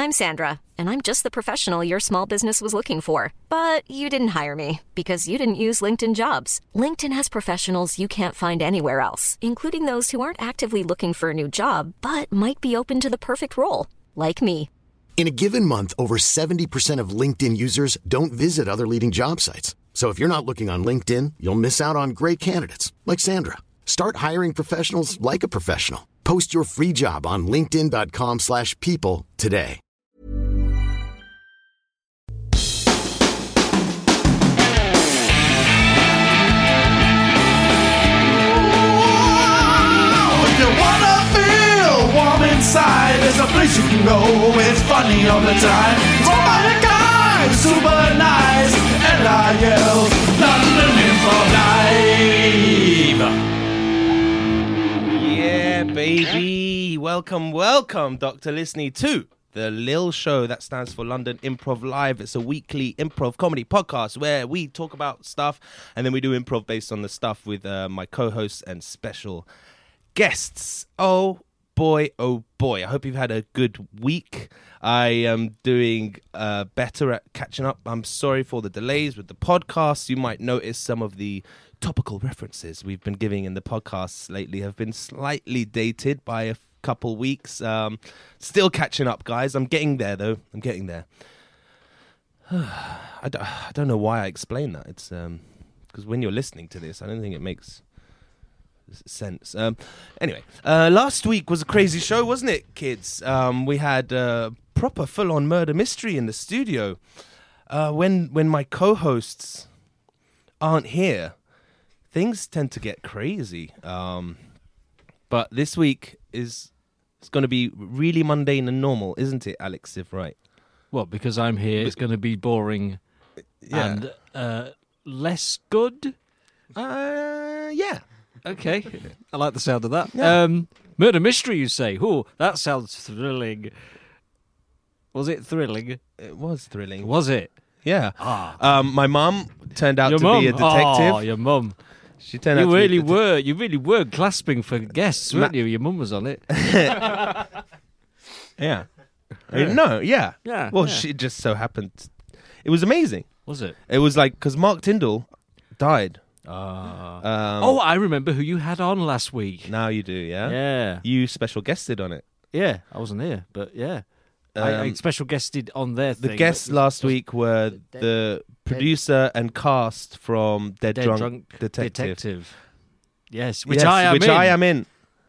I'm Sandra, and I'm just the professional your small business was looking for. But you didn't hire me because you didn't use LinkedIn Jobs. LinkedIn has professionals you can't find anywhere else, including those who aren't actively looking for a new job, but might be open to the perfect role, like me. In a given month, over 70% of LinkedIn users don't visit other leading job sites. So if you're not looking on LinkedIn, you'll miss out on great candidates like Sandra. Start hiring professionals like a professional. Post your free job on linkedin.com/people today. If you wanna feel warm inside, there's a place you can go. It's funny all the time. It's all by the guys, super nice. LIL, London Improv Live. Yeah, baby. Welcome, Dr. Listening to The Lil Show. That stands for London Improv Live. It's a weekly improv comedy podcast where we talk about stuff and then we do improv based on the stuff with my co-hosts and special guests. Oh boy. I hope you've had a good week. I am doing better at catching up. I'm sorry for the delays with the podcast. You might notice some of the topical references we've been giving in the podcasts lately have been slightly dated by a couple weeks. Still catching up, guys. I'm getting there, though. I'm getting there. I don't know why I explain that. It's because when you're listening to this, I don't think it makes sense. Anyway, last week was a crazy show, wasn't it, kids? We had proper full-on murder mystery in the studio. When my co-hosts aren't here, things tend to get crazy. But this week it's going to be really mundane and normal, isn't it, Alex? If right? Well, because I'm here, it's going to be boring and less good. Yeah. Okay, I like the sound of that. Yeah. Murder mystery, you say? Oh, that sounds thrilling. Was it thrilling? It was thrilling. Was it? Yeah. Ah. My mum turned out Your to mum? be a detective. Oh, your mum. She turned out You to really be a were. You really were clasping for guests, weren't you? Your mum was on it. Yeah. No, yeah. Yeah, Well, yeah. she just so happened. It was amazing. Was it? It was like, because Mark Tyndall died. I remember who you had on last week. Now you do, yeah? Yeah. You special guested on it. Yeah, I wasn't here, but yeah. I special guested on their thing. The guests last week were the producer and cast from Dead Drunk Detective. Yes, which I am in.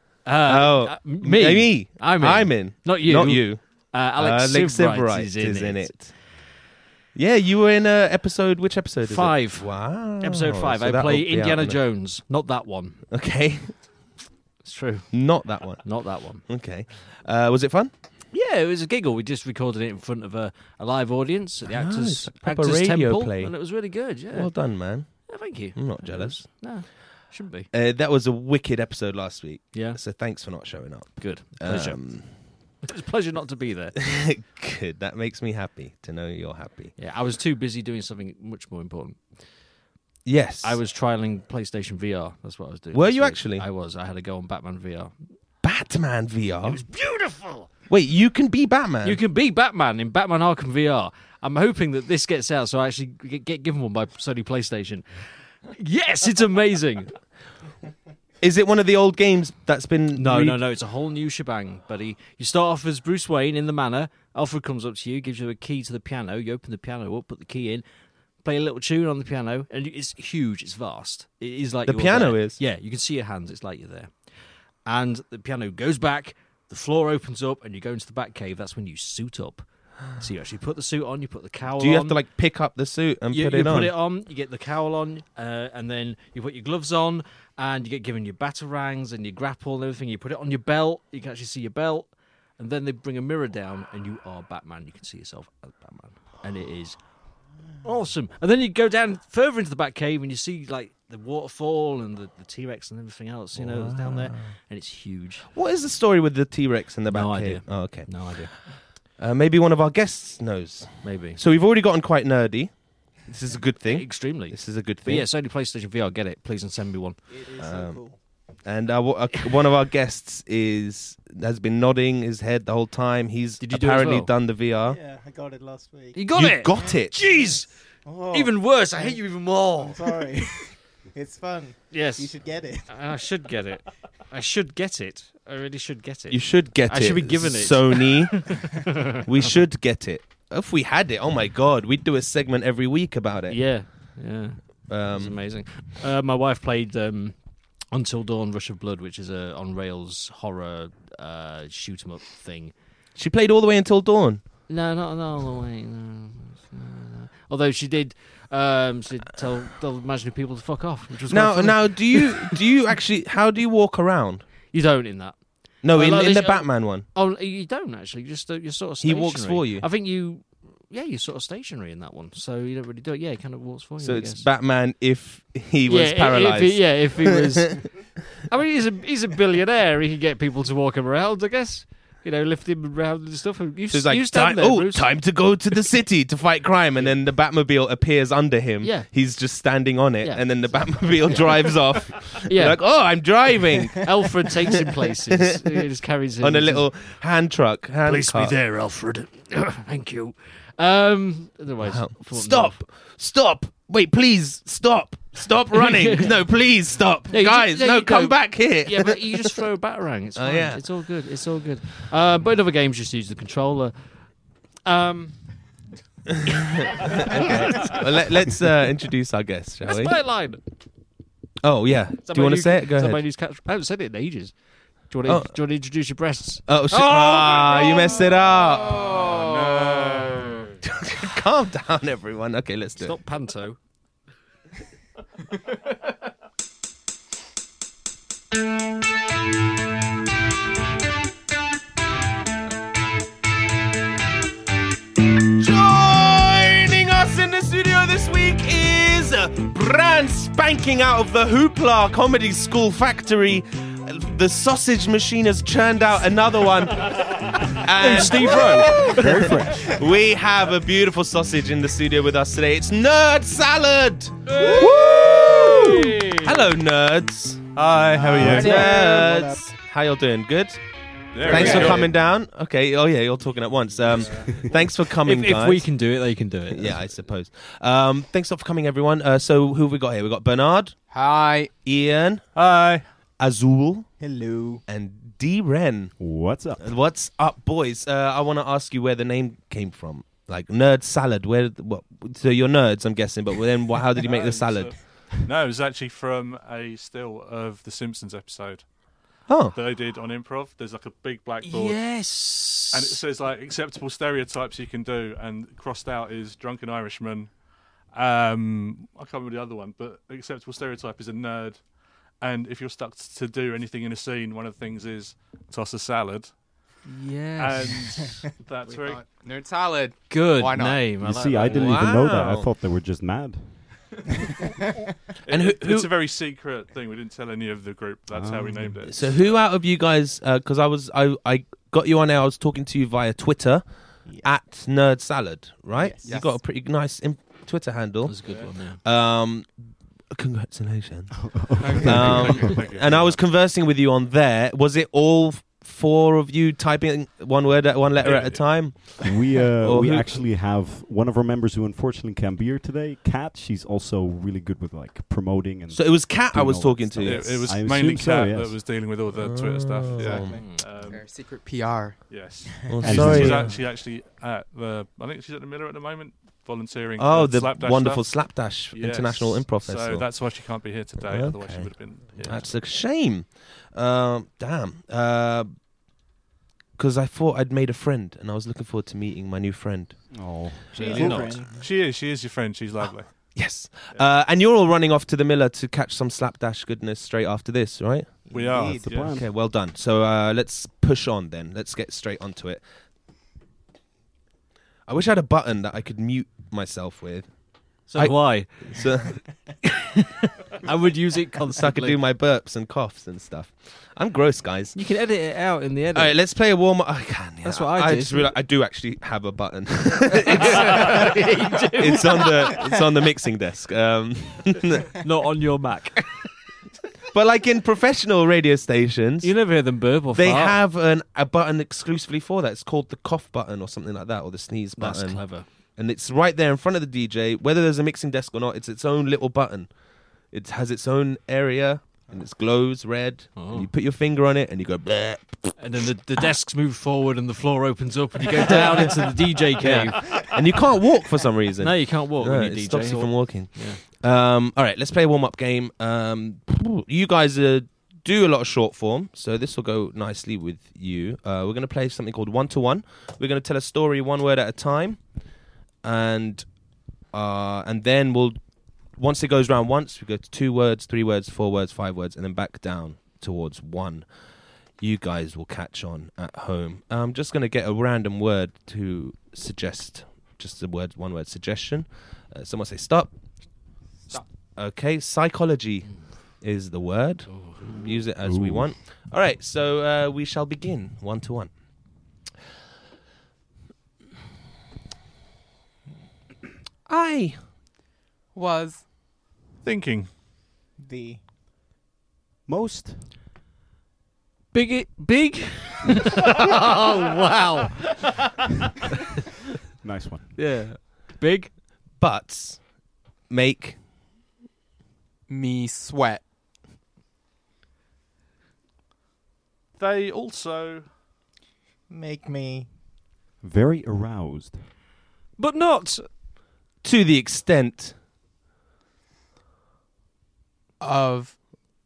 Me. I'm in. Not you. Not you. Alex Sivright is in it. Yeah, you were in episode. Which episode is it? 5. Wow. Episode 5. So I that'll play be out Indiana in a- Jones. Not that one. Okay. It's true. Not that one. Not that one. Okay. Was it fun? Yeah, it was a giggle. We just recorded it in front of a live audience at the Nice. Actors Proper radio Temple, play. and it was really good. Yeah. Well done, man. Yeah, thank you. I'm not jealous. No, shouldn't be. That was a wicked episode last week. Yeah. So thanks for not showing up. Good. Pleasure. It was a pleasure not to be there. Good. That makes me happy to know you're happy. Yeah, I was too busy doing something much more important. Yes. I was trialing PlayStation VR. That's what I was doing. Were this you week. actually? I was. I had to go on Batman VR. Batman VR. It was beautiful. Wait, you can be Batman? You can be Batman in Batman Arkham VR. I'm hoping that this gets out so I actually get given one by Sony PlayStation. Yes, it's amazing. Is it one of the old games that's been... No. It's a whole new shebang, buddy. You start off as Bruce Wayne in the manor. Alfred comes up to you, gives you a key to the piano. You open the piano up, put the key in, play a little tune on the piano, and it's huge. It's vast. It is like The you're piano there. is? Yeah, you can see your hands. It's like you're there. And the piano goes back, the floor opens up, and you go into the back cave. That's when you suit up. So you actually put the suit on, you put the cowl on. Do you have to like pick up the suit and put it on? You put it on, you get the cowl on, and then you put your gloves on, and you get given your batarangs and your grapple and everything. You put it on your belt, you can actually see your belt, and then they bring a mirror down, and you are Batman. You can see yourself as Batman. And it is awesome. And then you go down further into the back cave, and you see like the waterfall and the T-Rex and everything else, you know, that's down there, and it's huge. What is the story with the T-Rex in the back No cave? idea. Oh, okay. No idea. Maybe one of our guests knows. Maybe. So we've already gotten quite nerdy. This is a good thing. Extremely. This is a good But thing. yeah, Sony PlayStation VR, get it, please, and send me one. It is so cool. And one of our guests has been nodding his head the whole time. He's Did you do it as apparently well? done the VR. Yeah, I got it last week. You got You it. got it. Jeez. Oh, Even worse. I hate you even more. I'm sorry. It's fun. Yes. You should get it. I should get it. I should get it. I really should get it. You should get it. I should be given it. Sony. We should get it. If we had it, oh my God, we'd do a segment every week about it. Yeah. It's amazing. My wife played Until Dawn: Rush of Blood, which is a on rails horror shoot 'em up thing. She played all the way until dawn. No, not all the way. No. Although she did tell the imaginary people to fuck off, which was quite funny. Now, do you actually? How do you walk around? You don't in that. No, Well, like in the this- Batman one. Oh, you don't actually. You're sort of He stationary. walks for you? I think you're sort of stationary in that one, so you don't really do it. Yeah, he kind of walks for you. So I it's guess. Batman if he was paralyzed. If he was. I mean, he's a billionaire. He can get people to walk him around, I guess. Lift him around and stuff. And you So it's like, stand there, Bruce. time to go to the city to fight crime. And then the Batmobile appears under him. Yeah. He's just standing on it. Yeah. And then the Batmobile drives off. Yeah. You're like, oh, I'm driving. Alfred takes him places. He just carries him On a little hand truck. Hand cart. there, Alfred. Thank you. Otherwise, Wow. thought Stop. Wait, please, stop. Stop running. No, please, stop. Yeah, you Guys, ju- yeah, no, you come go- back here. Yeah, but you just throw a batarang. It's Oh, fine. yeah. It's all good. It's all good. But in other games, just use the controller. Well, let's introduce our guest, shall That's we? my line. Oh, yeah. Do you want to say it? Go I ahead. haven't said it in ages. Do you want to introduce your breasts? Oh, shit. You messed it up. Oh, no. Calm down, everyone. Okay, let's do It's it. not panto. Joining us in the studio this week is brand spanking out of the Hoopla Comedy School factory. The sausage machine has churned out another one. And Steve Rowe. Very fresh. we have a beautiful sausage in the studio with us today. It's Nerd Salad. Woo! Hello, nerds. Hi, how are you? Nerds. How y'all doing? Good? Thanks for coming down. Okay. Oh, yeah, you're talking at once. Thanks for coming, If guys. we can do it, they can do it. Yeah, I suppose. Thanks a lot for coming, everyone. So who have we got here? We've got Bernard, Hi. Ian, Hi. Azul, Hello. and D-Ren. What's up? What's up, boys? I want to ask you where the name came from. Like Nerd Salad. What? So you're nerds, I'm guessing. But then, how did you make the salad? No, it was actually from a still of the Simpsons episode Oh, that they did on improv. There's like a big blackboard. Yes. And it says like acceptable stereotypes you can do, and crossed out is drunken Irishman. I can't remember the other one, but acceptable stereotype is a nerd. And if you're stuck to do anything in a scene, one of the things is toss a salad. Yes. And that's very. Nerd salad. Good Why not? name. You like see, that. I didn't even know that. I Wow. thought they were just mad. And who- It's a very secret thing. We didn't tell any of the group. That's how we named it. so who out of you guys? Because I got you on there. I was talking to you via Twitter at Nerd Salad, right? Yes. You got a pretty nice Twitter handle. That's a good one. Yeah. Congratulations. And I was conversing with you on there. Was it all four of you typing one letter at a time? We Or we who- actually have one of our members who unfortunately can't be here today. Kat, she's also really good with like promoting and. So it was Kat I Doing was all talking that to. stuff. It was I mainly assume so, Kat yes. that was dealing with all the Twitter stuff. Yeah. Oh. Their secret PR. Yes. Oh, And sorry. She's actually at the. I think she's at the Miller at the moment, volunteering. Oh, for the Slapdash wonderful stuff. Slapdash Yes. International Improv So Festival. that's why she can't be here today. Otherwise, she Okay. would have been here. That's a shame. Damn. Because I thought I'd made a friend, and I was looking forward to meeting my new friend. Oh, She's You're your not. friend. She is your friend. She's lovely. Yes. And you're all running off to the Miller to catch some Slapdash goodness straight after this, right? We are. Indeed. the yes. plan. Okay, well done. So let's push on then. Let's get straight onto it. I wish I had a button that I could mute myself with. So I- why? So, I would use it so I could constantly. do my burps and coughs and stuff. I'm gross, guys. You can edit it out in the edit. All right, let's play a warm up. I can. Yeah. That's what I did. just realized I do actually have a button. it's on the mixing desk. Not on your Mac. But like in professional radio stations, You never hear them burp or they fart. have a button exclusively for that. It's called the cough button or something like that, or the sneeze That's button. clever. And it's right there in front of the DJ. Whether there's a mixing desk or not, it's its own little button. It has its own area, and it glows red. And you put your finger on it, and you go, bleh. And then the desks move forward and the floor opens up and you go down into the DJ cave. And you can't walk for some reason. No, you can't walk No, when you it DJ. stops you from walking. Yeah. All right, let's play a warm-up game. You guys do a lot of short form, so this will go nicely with you. We're going to play something called one-to-one. We're going to tell a story one word at a time, and then we'll, once it goes round once, we go to 2 words, 3 words, 4 words, 5 words, and then back down towards 1. You guys will catch on at home. I'm just going to get a random word to suggest, just a word, 1 word suggestion. Someone say stop. Stop. Okay, psychology is the word. Use it as we want. All right, so we shall begin 1-to-1. I Was Thinking. The most Big? Oh, wow. nice one. Yeah. Big? butts make me sweat. They also make me very aroused. But not to the extent Of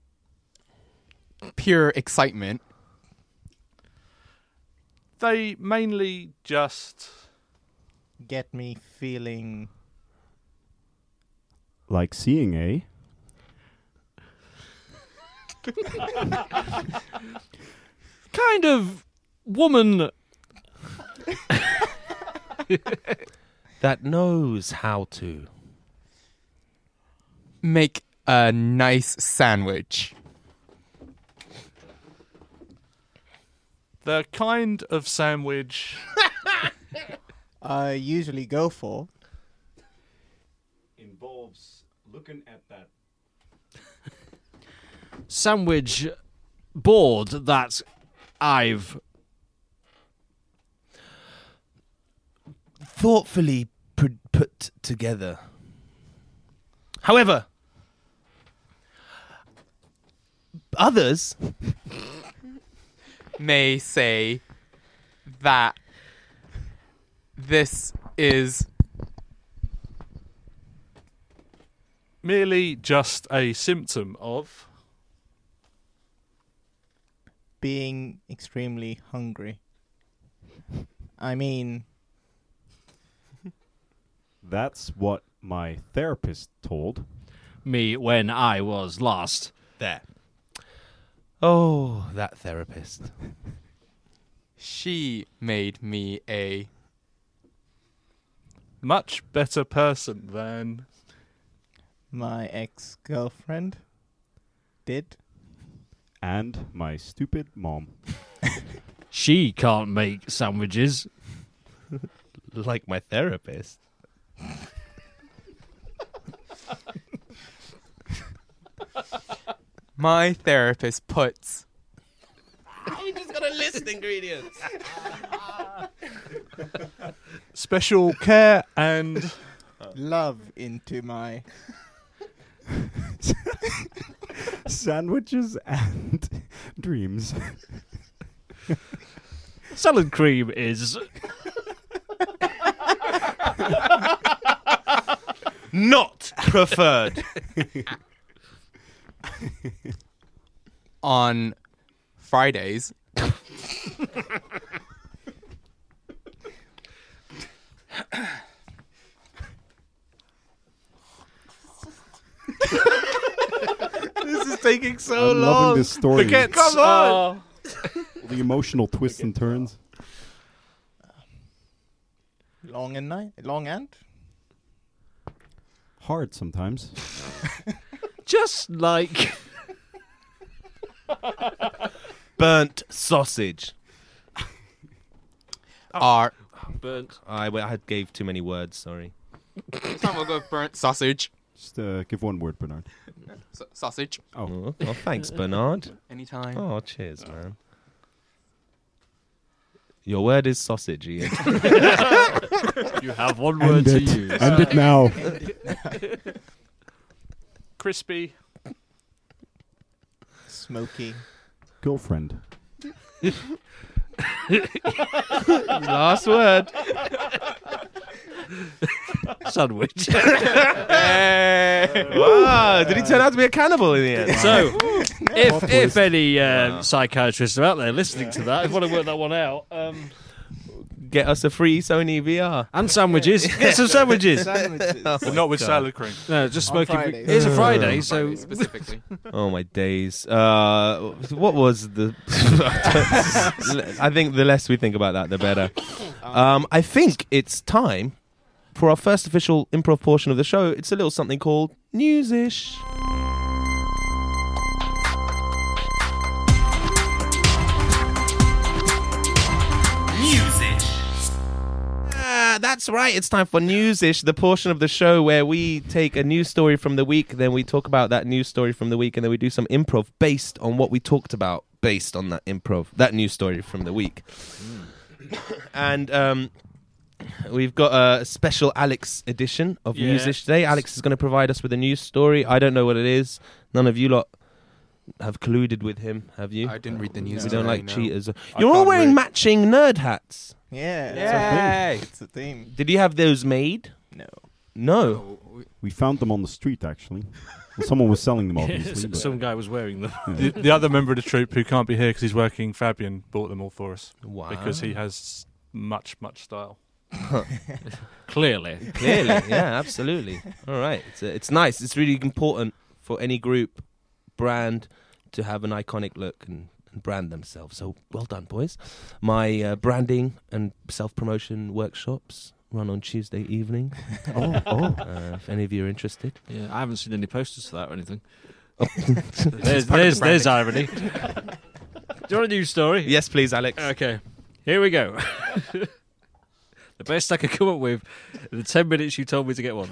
pure excitement. they mainly just get me feeling Like seeing a kind of woman that knows how to Make a nice sandwich. the kind of sandwich I usually go for. involves looking at that. sandwich board that I've thoughtfully put together. However, others May say that this is merely just a symptom of Being extremely hungry. I mean, That's what my therapist told. me when I was lost. there. Oh, that therapist. she made me a much better person than my ex-girlfriend did. And my stupid mom. She can't make sandwiches. Like my therapist. my therapist puts We just gotta list ingredients. special care and Love into my Sandwiches and dreams. Salad cream is Not preferred. on Fridays. This is taking so I'm long. loving this story. forget. Come on. The emotional twists and turns. long and Hard sometimes. just like Burnt sausage. Are burnt. I gave too many words. Sorry. time we'll go burnt sausage. Just give one word, Bernard. Sausage. Oh. Oh, thanks, Bernard. Anytime. Oh, cheers, man. Your word is sausage, Ian. You have one word to use. End it now. Crispy. Smoky. Girlfriend. Last word. Sandwich. Wow, did he turn out to be a cannibal in the end? So, if any psychiatrists are out there listening to that, if you want to work that one out, Get us a free Sony VR. and sandwiches, get some sandwiches. But not with salad cream. No, just On smoking. Fridays. It's a Friday, so Friday specifically. Oh my days. What was the... I think the less we think about that, the better. I think it's time for our first official improv portion of the show. It's a little something called Newsish. That's right. It's time for Newsish, the portion of the show where we take a news story from the week, then we talk about that news story from the week, and then we do some improv based on what we talked about, based on that news story from the week. And we've got a special Alex edition of Newsish today. Alex is going to provide us with a news story. I don't know what it is. None of you lot have colluded with him, have you? I didn't read the news. We don't like no. cheaters. You're all wearing matching nerd hats. Yeah. Yay! It's a theme. Did you have those made? No. No. We found them on the street, actually. Well, someone was selling them, obviously. but- some guy was wearing them. The other member of the troupe who can't be here because he's working, Fabian, bought them all for us. Wow. Because he has much style. Clearly. Clearly, yeah, absolutely. All right, it's nice. It's really important for any group, brand, to have an iconic look and brand themselves. So well done, boys. My branding and self-promotion workshops run on Tuesday evening. If any of you are interested. Yeah, I haven't seen any posters for that or anything. part of the There's irony. Do you want a news story? Yes, please, Alex. Okay, here we go. The best I could come up with in the 10 minutes you told me to get one.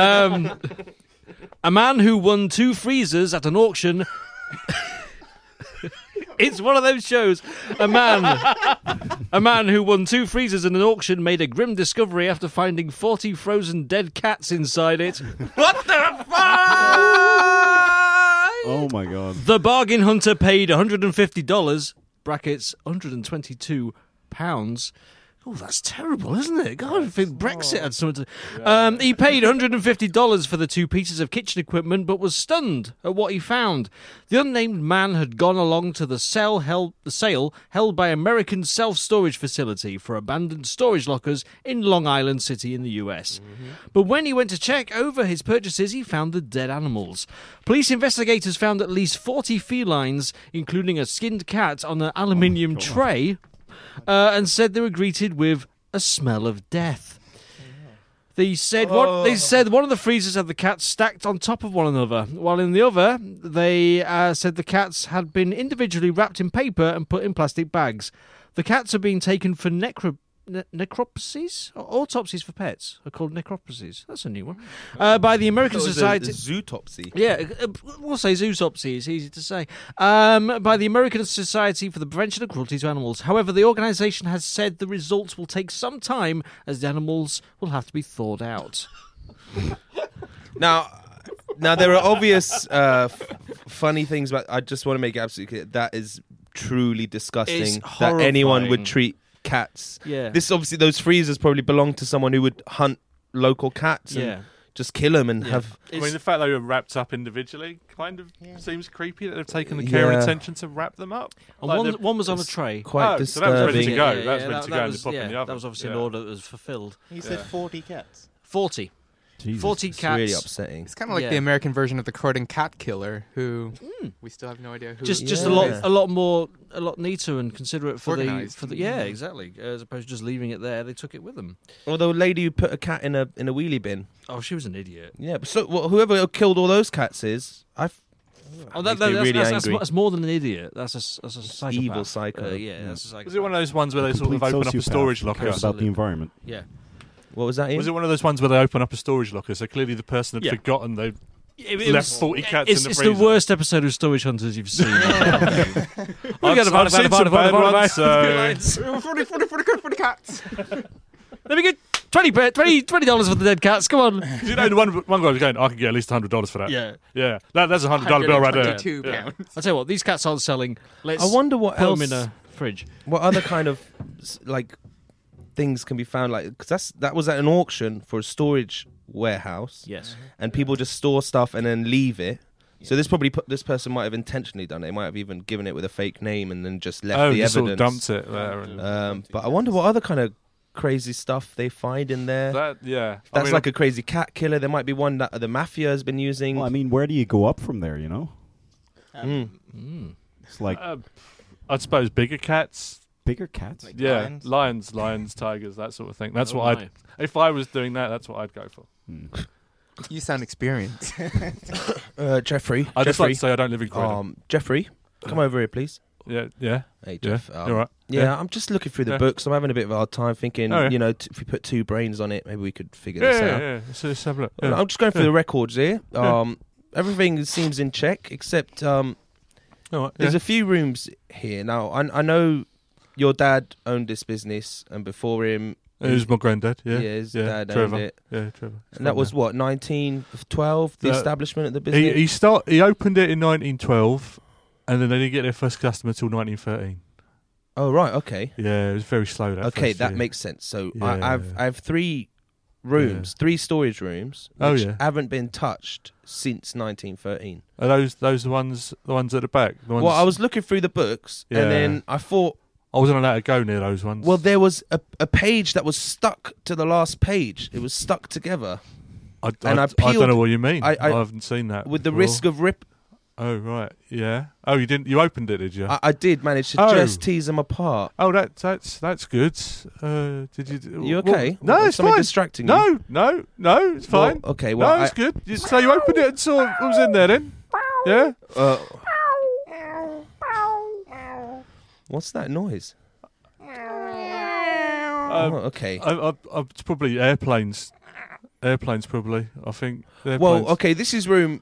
A man who won 2 freezers at an auction. It's one of those shows. A man who won 2 freezers in an auction made a grim discovery after finding 40 frozen dead cats inside it. What the fuck? Oh my god. The bargain hunter paid $150, brackets £122. Oh, that's terrible, isn't it? God, I think Brexit had something to... He paid $150 for the 2 pieces of kitchen equipment, but was stunned at what he found. The unnamed man had gone along to the sale held by American Self-Storage Facility for abandoned storage lockers in Long Island City in the US. But when he went to check over his purchases, he found the dead animals. Police investigators found at least 40 felines, including a skinned cat on an aluminium tray... and said they were greeted with a smell of death. They said one of the freezers had the cats stacked on top of one another, while in the other they said the cats had been individually wrapped in paper and put in plastic bags. The cats are being taken for necropsies? Autopsies for pets are called necropsies. That's a new one. By the American Society... Zootopsy. Yeah, we'll say zootopsy. It's easy to say. By the American Society for the Prevention of Cruelty to Animals. However, the organisation has said the results will take some time as the animals will have to be thawed out. Now there are obvious funny things, but I just want to make it absolutely clear. That is truly disgusting It's that anyone horrifying. would treat cats. Yeah. This obviously, those freezers probably belong to someone who would hunt local cats and Yeah. just kill them and have... I mean, the fact they were wrapped up individually kind of seems creepy that they've taken the care and attention to wrap them up. And Like one was on a tray. Quite so that was ready to disturbing. go. That was ready to go and pop in the oven. That was obviously an Yeah. order that was fulfilled. He said 40 cats. 40. Jesus. 40 It's cats. really upsetting. It's kind of like Yeah. the American version of the Croydon cat killer, who we still have no idea who. Just Yeah. a lot neater and considerate for Organised. the yeah, exactly. As opposed to just leaving it there, they took it with them. Or the lady who put a cat in a wheelie bin. Oh, she was an idiot. Yeah, but so whoever killed all those cats is... Oh, makes me really angry. that's more than an idiot. That's a psychopath. evil psycho. Yeah, that's a psychopath. Was it one of those ones where they sort of Complete open up a sociopath storage who locker? cares about the environment. Yeah. What was that, Ian? Was it one of those ones where they open up a storage locker? So clearly the person had forgotten they left 40 cats in the freezer. It's the worst episode of Storage Hunters you've seen. I've seen some bad ones, so... 40 cats. Let me get $20 for the dead cats. Come on. You know, one guy was going, I can get at least $100 for that. Yeah. That's a $100 bill right there. £122. I'll tell you what, these cats aren't selling. Let's I wonder what put else. them in a fridge. What other kind of like things can be found? Like, because that was at an auction for a storage warehouse. Yes. And people just store stuff and then leave it. So this person might have intentionally done it. They might have even given it with a fake name and then just left the evidence. Sort of dumped it there. And But I wonder what other kind of crazy stuff they find in there. That's like a crazy cat killer. There might be one that the mafia has been using. Well, I mean, where do you go up from there, you know? It's like I suppose bigger cats. bigger cats. Like lions, tigers, that sort of thing. That's what if I was doing that, that's what I'd go for. You sound experienced. Jeffrey. I'd just like to say I don't live in Croydon. Jeffrey, come over here, please. Yeah. Hey, Jeff. You all right? Yeah, I'm just looking through the books. I'm having a bit of a hard time thinking, if we put two brains on it, maybe we could figure this out. Yeah. So let's have a look. I'm just going through the records here. Everything seems in check, except there's a few rooms here. Now, I know your dad owned this business, and before him... It was my granddad, yeah. Yeah, his dad Trevor. owned it. Yeah, Trevor. And that was, 1912, the establishment of the business? He opened it in 1912, and then they didn't get their first customer till 1913. Oh, right, okay. Yeah, it was very slow. That makes sense. So I have 3 rooms, 3 storage rooms, which haven't been touched since 1913. Are those the ones at the back? Well, I was looking through the books, and then I thought... I wasn't allowed to go near those ones. Well, there was a page that was stuck to the last page. It was stuck together. I don't know what you mean. I haven't seen that. With the risk of rip... Oh, right, yeah. Oh, you didn't? You opened it, did you? I did manage to just tease them apart. Oh, that's good. Did you? You okay? No, it's something fine. Distracting you? No, it's fine. Well, okay, no, it's good. So you opened it and saw what was in there, then? Yeah. What's that noise? Okay. It's probably airplanes. Airplanes, probably. I think. Well, okay. This is room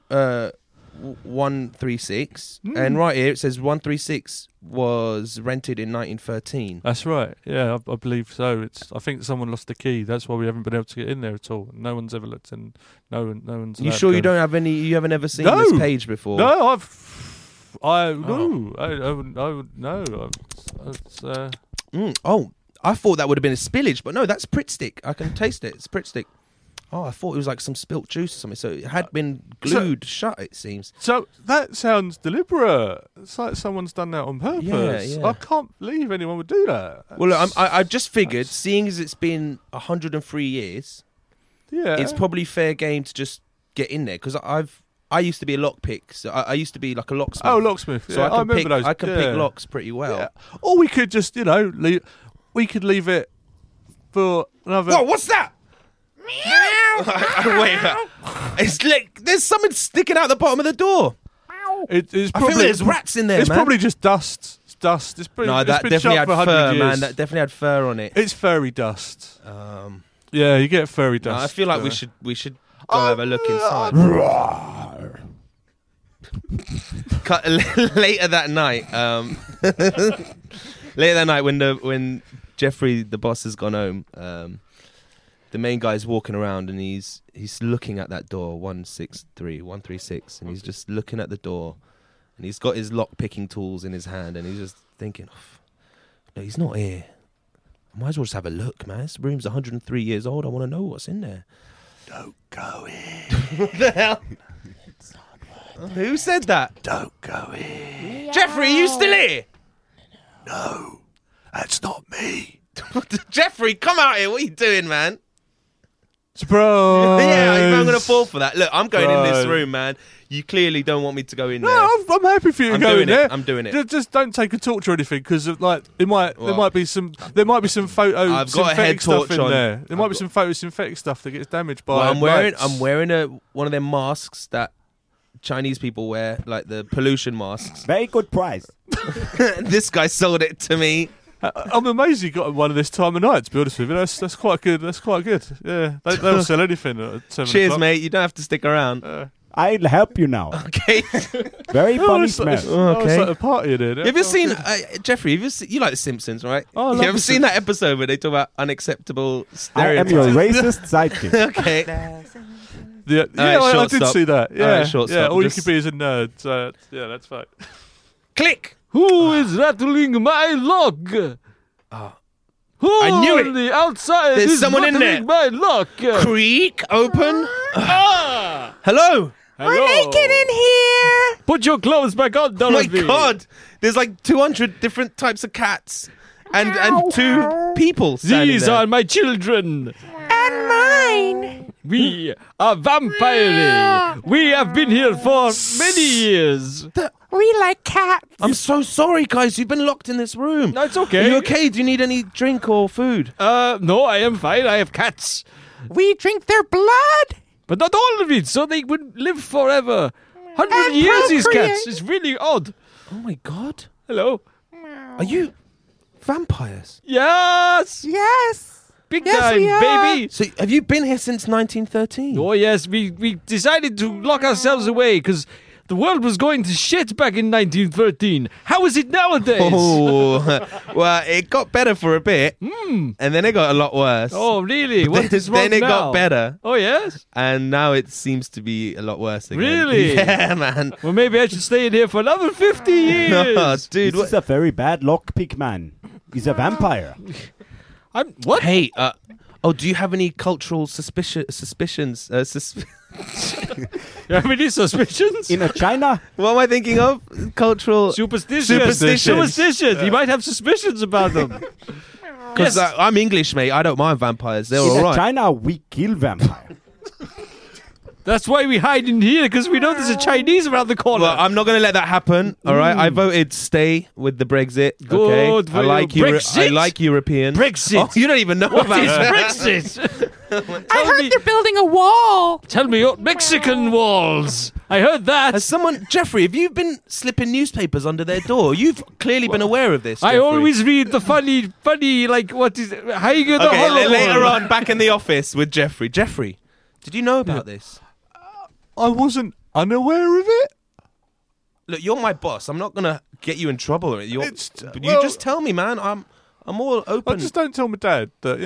136, and right here it says 136 was rented in 1913. That's right. Yeah, I believe so. I think someone lost the key. That's why we haven't been able to get in there at all. No one's ever looked in. No one's. You sure you don't have any? You haven't ever seen this page before? No, I thought that would have been a spillage, but no, that's Pritt stick. I can taste it. It's Pritt stick. Oh, I thought it was like some spilt juice or something. So it had been glued shut, it seems. So that sounds deliberate. It's like someone's done that on purpose. Yeah. I can't believe anyone would do that. Well, look, I just figured, seeing as it's been 103 years, it's probably fair game to just get in there, because I used to be a lockpick. So I used to be like a locksmith. Oh, locksmith. So I can remember pick, those. I can pick locks pretty well. Yeah. Or we could just, leave it for another... Whoa, what's that? Wait, it's like there's something sticking out the bottom of the door. It's I probably feel there's rats in there, It's man. probably just dust. It's dust. It's been, No, it's that been definitely shut had for 100 fur, years. man. That definitely had fur on it. It's furry dust. Yeah, you get furry dust. No, I feel like we should go have a look inside. Later that night, when Jeffrey, the boss, has gone home, the main guy's walking around and he's looking at that door, 136, and he's just looking at the door, and he's got his lock picking tools in his hand, and he's just thinking, no, he's not here. I might as well just have a look, man. This room's 103 years old. I want to know what's in there. Don't go in. What the hell? Who said that? Don't go in. Jeffrey, are you still here? No, that's not me. Jeffrey, come out here. What are you doing, man? Surprise! Yeah, I'm going to fall for that. Look, I'm going in this room, man. You clearly don't want me to go in there. No, I'm happy for you to go in there. I'm doing it. Just don't take a torch or anything, because there might be some photo. I've got a head stuff torch in on. there. There might be some photosynthetic stuff that gets damaged by. Well, I'm wearing one of them masks that Chinese people wear, like the pollution masks. Very good price. This guy sold it to me. I'm amazed you got one of this time of night. To be honest with you, that's quite good. That's quite good. Yeah, they'll sell anything at 7 Cheers, o'clock. mate. You don't have to stick around. I'll help you now. Okay. Very funny it's smell. Like, Okay. it's like a party in here. Have you seen Jeffrey? You like The Simpsons, right? Oh, I love you ever The seen that episode where they talk about unacceptable I am stereotypes? your racist sidekick. Okay. Yeah, Alright, I short did stop. see that. Yeah, Alright, short yeah. stop. All you Just- could be is a nerd. So yeah, that's fine. Click. Who is rattling my log? Who I knew it. on the outside There's is someone in rattling there. my log? Creak. Open. Ah! Hello. Hello. in here. Put your clothes back on, Oh my Dorothy. God. There's like 200 different types of cats. And 2 people standing These there. are my children. And mine. We are vampire. We have been here for many years. I'm so sorry, guys. You've been locked in this room. No, it's okay. Are you okay? Do you need any drink or food? No, I am fine. I have cats. We drink their blood. But not all of it, so they would live forever. 100 years, these cats. It's really odd. Oh my God. Hello. Are you vampires? Yes. Yes. Big Yes, time, we are. baby. So have you been here since 1913? Oh, yes. We decided to lock ourselves away because the world was going to shit back in 1913. How is it nowadays? Oh, well, it got better for a bit, and then it got a lot worse. Oh, really? What is wrong Then it now? got better, Oh, yes? and now it seems to be a lot worse again. Really? Yeah, man. Well, maybe I should stay in here for another 50 years. No, dude. This is a very bad lockpick man. He's a vampire. What? Hey, do you have any cultural suspicions? You have any suspicions? In a China? What am I thinking of? Cultural Superstitions. Superstitions. You might have suspicions about them. Because Yes. I'm English, mate. I don't mind vampires. They're In all a right. China, we kill vampire. That's why we hide in here, because we know there's a Chinese around the corner. Well, I'm not going to let that happen. All right, I voted stay with the Brexit. Okay, Good for I you. like Brexit? I like European. Brexit. Oh, you don't even know What about is that. Brexit? I heard they're building a wall. Tell me your Mexican walls. I heard that. Has someone, Jeffrey, have you been slipping newspapers under their door? You've clearly been aware of this. I Jeffrey. always read the funny, like, what is it? Heiger the Okay, Hollow later One. on, back in the office with Jeffrey. Jeffrey, did you know about this? I wasn't unaware of it. Look, you're my boss. I'm not gonna get you in trouble. But you well- just tell me, man. I'm all open. I just don't tell my dad that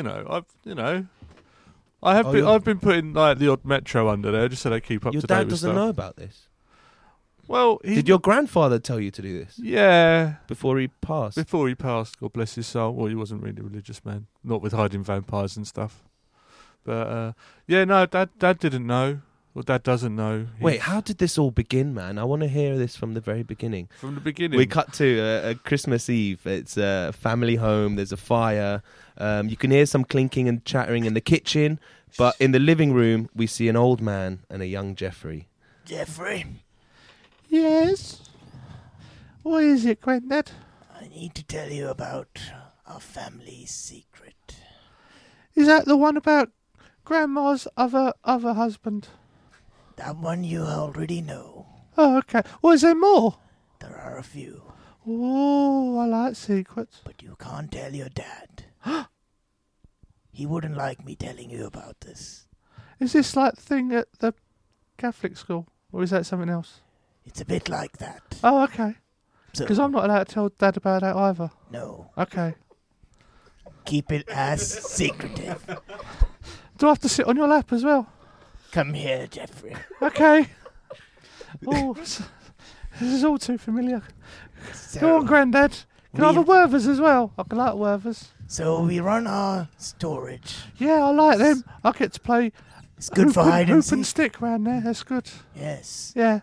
I've been putting like the odd metro under there just so they keep up Your to date dad with doesn't stuff. know about this. Well, Did your grandfather tell you to do this yeah. before he passed? Before he passed, God bless his soul. Well, he wasn't really a religious man, not with hiding vampires and stuff. But yeah, no, Dad didn't know. Well, Dad doesn't know. Wait, how did this all begin, man? I want to hear this from the very beginning. From the beginning. We cut to a Christmas Eve. It's a family home. There's a fire. You can hear some clinking and chattering in the kitchen. But in the living room, we see an old man and a young Jeffrey. Jeffrey, Yes. What is it, Granddad? I need to tell you about our family's secret. Is that the one about Grandma's other husband? That one you already know. Oh, okay. Well, is there more? There are a few, Oh, I like secrets. but you can't tell your dad. He wouldn't like me telling you about this. Is this like the thing at the Catholic school, or is that something else? It's a bit like that. Oh, okay. So, Because I'm not allowed to tell Dad about that either. no, Okay. keep it as secretive. Do I have to sit on your lap as well? Come here, Jeffrey. Okay. Oh, this is all too familiar. So, Go on, Granddad. Can I have a we- Werther's as well? I like Werther's. So we run our storage. Yeah, I like them. I get to play It's good for hide and hoop and seek. stick round there. That's good. Yes. Yeah.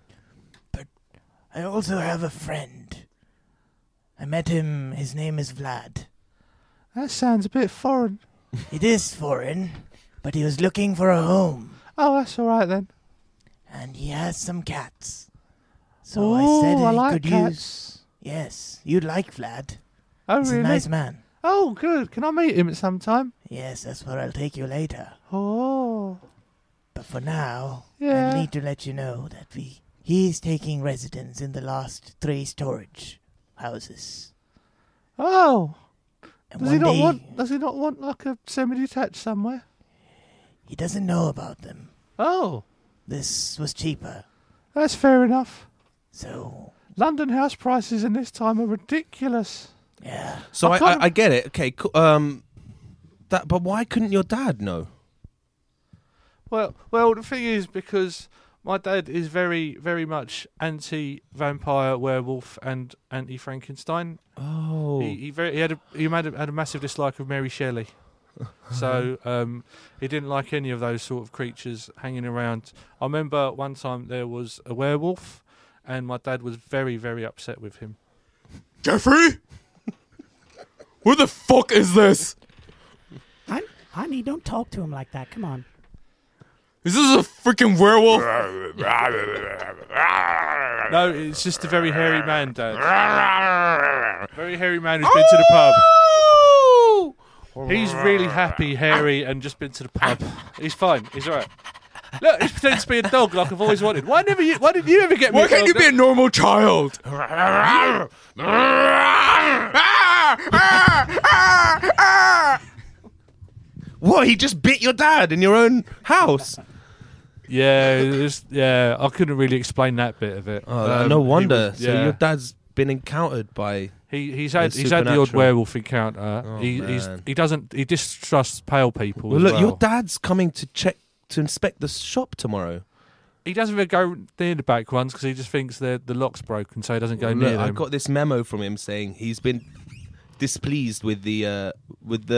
I also have a friend. I met him. His name is Vlad. That sounds a bit foreign. It is foreign, but he was looking for a home, Oh, that's all right then. and he has some cats. So I said Oh, I he like could cats. use. Yes, you'd like Vlad. Oh, He's really? a nice man. Oh, good. Can I meet him at some time? Yes, that's where I'll take you later. Oh, But for now, Yeah. I need to let you know that he's taking residence in the last 3 storage houses. Oh. And Does he one not day, want? Does he not want like a semi-detached somewhere? he doesn't know about them. Oh, This was cheaper. that's fair enough. So, London house prices in this time are ridiculous. yeah. So I can't- I get it. Okay, but why couldn't your dad know? Well, the thing is, because my dad is very, very much anti-vampire, werewolf, and anti-Frankenstein. Oh, He had a massive dislike of Mary Shelley. So he didn't like any of those sort of creatures hanging around. I remember one time there was a werewolf, and my dad was very, very upset with him. Jeffrey? Who the fuck is this? Honey, don't talk to him like that. Come on. Is this a freaking werewolf? No, it's just a very hairy man, Dad. Very hairy man who's been to the pub. He's really happy, hairy, and just been to the pub. He's fine. He's all right. Look, he's pretending to be a dog like I've always wanted. Why didn't you ever get me? Why can't you be a normal child? what? He just bit your dad in your own house. Yeah, I couldn't really explain that bit of it. Oh, no wonder. So So your dad's been encountered by. he's had the odd supernatural. werewolf encounter. Oh, he man. he distrusts pale people. Well, as look, well. your dad's coming to inspect the shop tomorrow. He doesn't even go near the back ones because he just thinks the lock's broken, so he doesn't go near Look, I them. got this memo from him saying he's been displeased with the with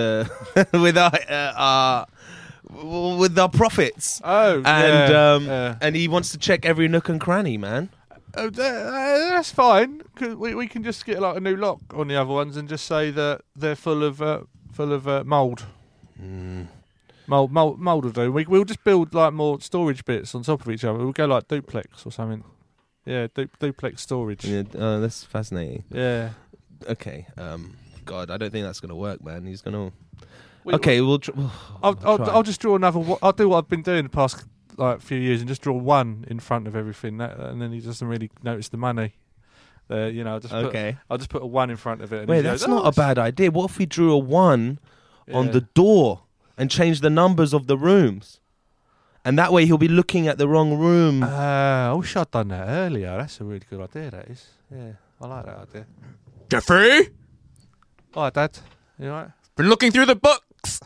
our profits. Oh, and he wants to check every nook and cranny, man. That's fine. 'Cause we can just get like a new lock on the other ones and just say that they're full of mould. Mould will do. We'll just build like more storage bits on top of each other. We'll go like duplex or something. Yeah, duplex storage. Yeah, that's fascinating. Yeah. Okay. God, I don't think that's gonna work, man. He's gonna. We- Okay, we'll. I'll just draw another. I'll do what I've been doing the past like few years and just draw one in front of everything. And then he doesn't really notice the money. I'll just put a one in front of it. And Wait, he that's goes, not a bad idea. What if we drew a 1 on Yeah. the door and change the numbers of the rooms? And that way he'll be looking at the wrong room. I wish I'd done that earlier. That's a really good idea, that is. Yeah, I like that idea. Jeffrey? Hi, Dad. You all right? Been looking through the books.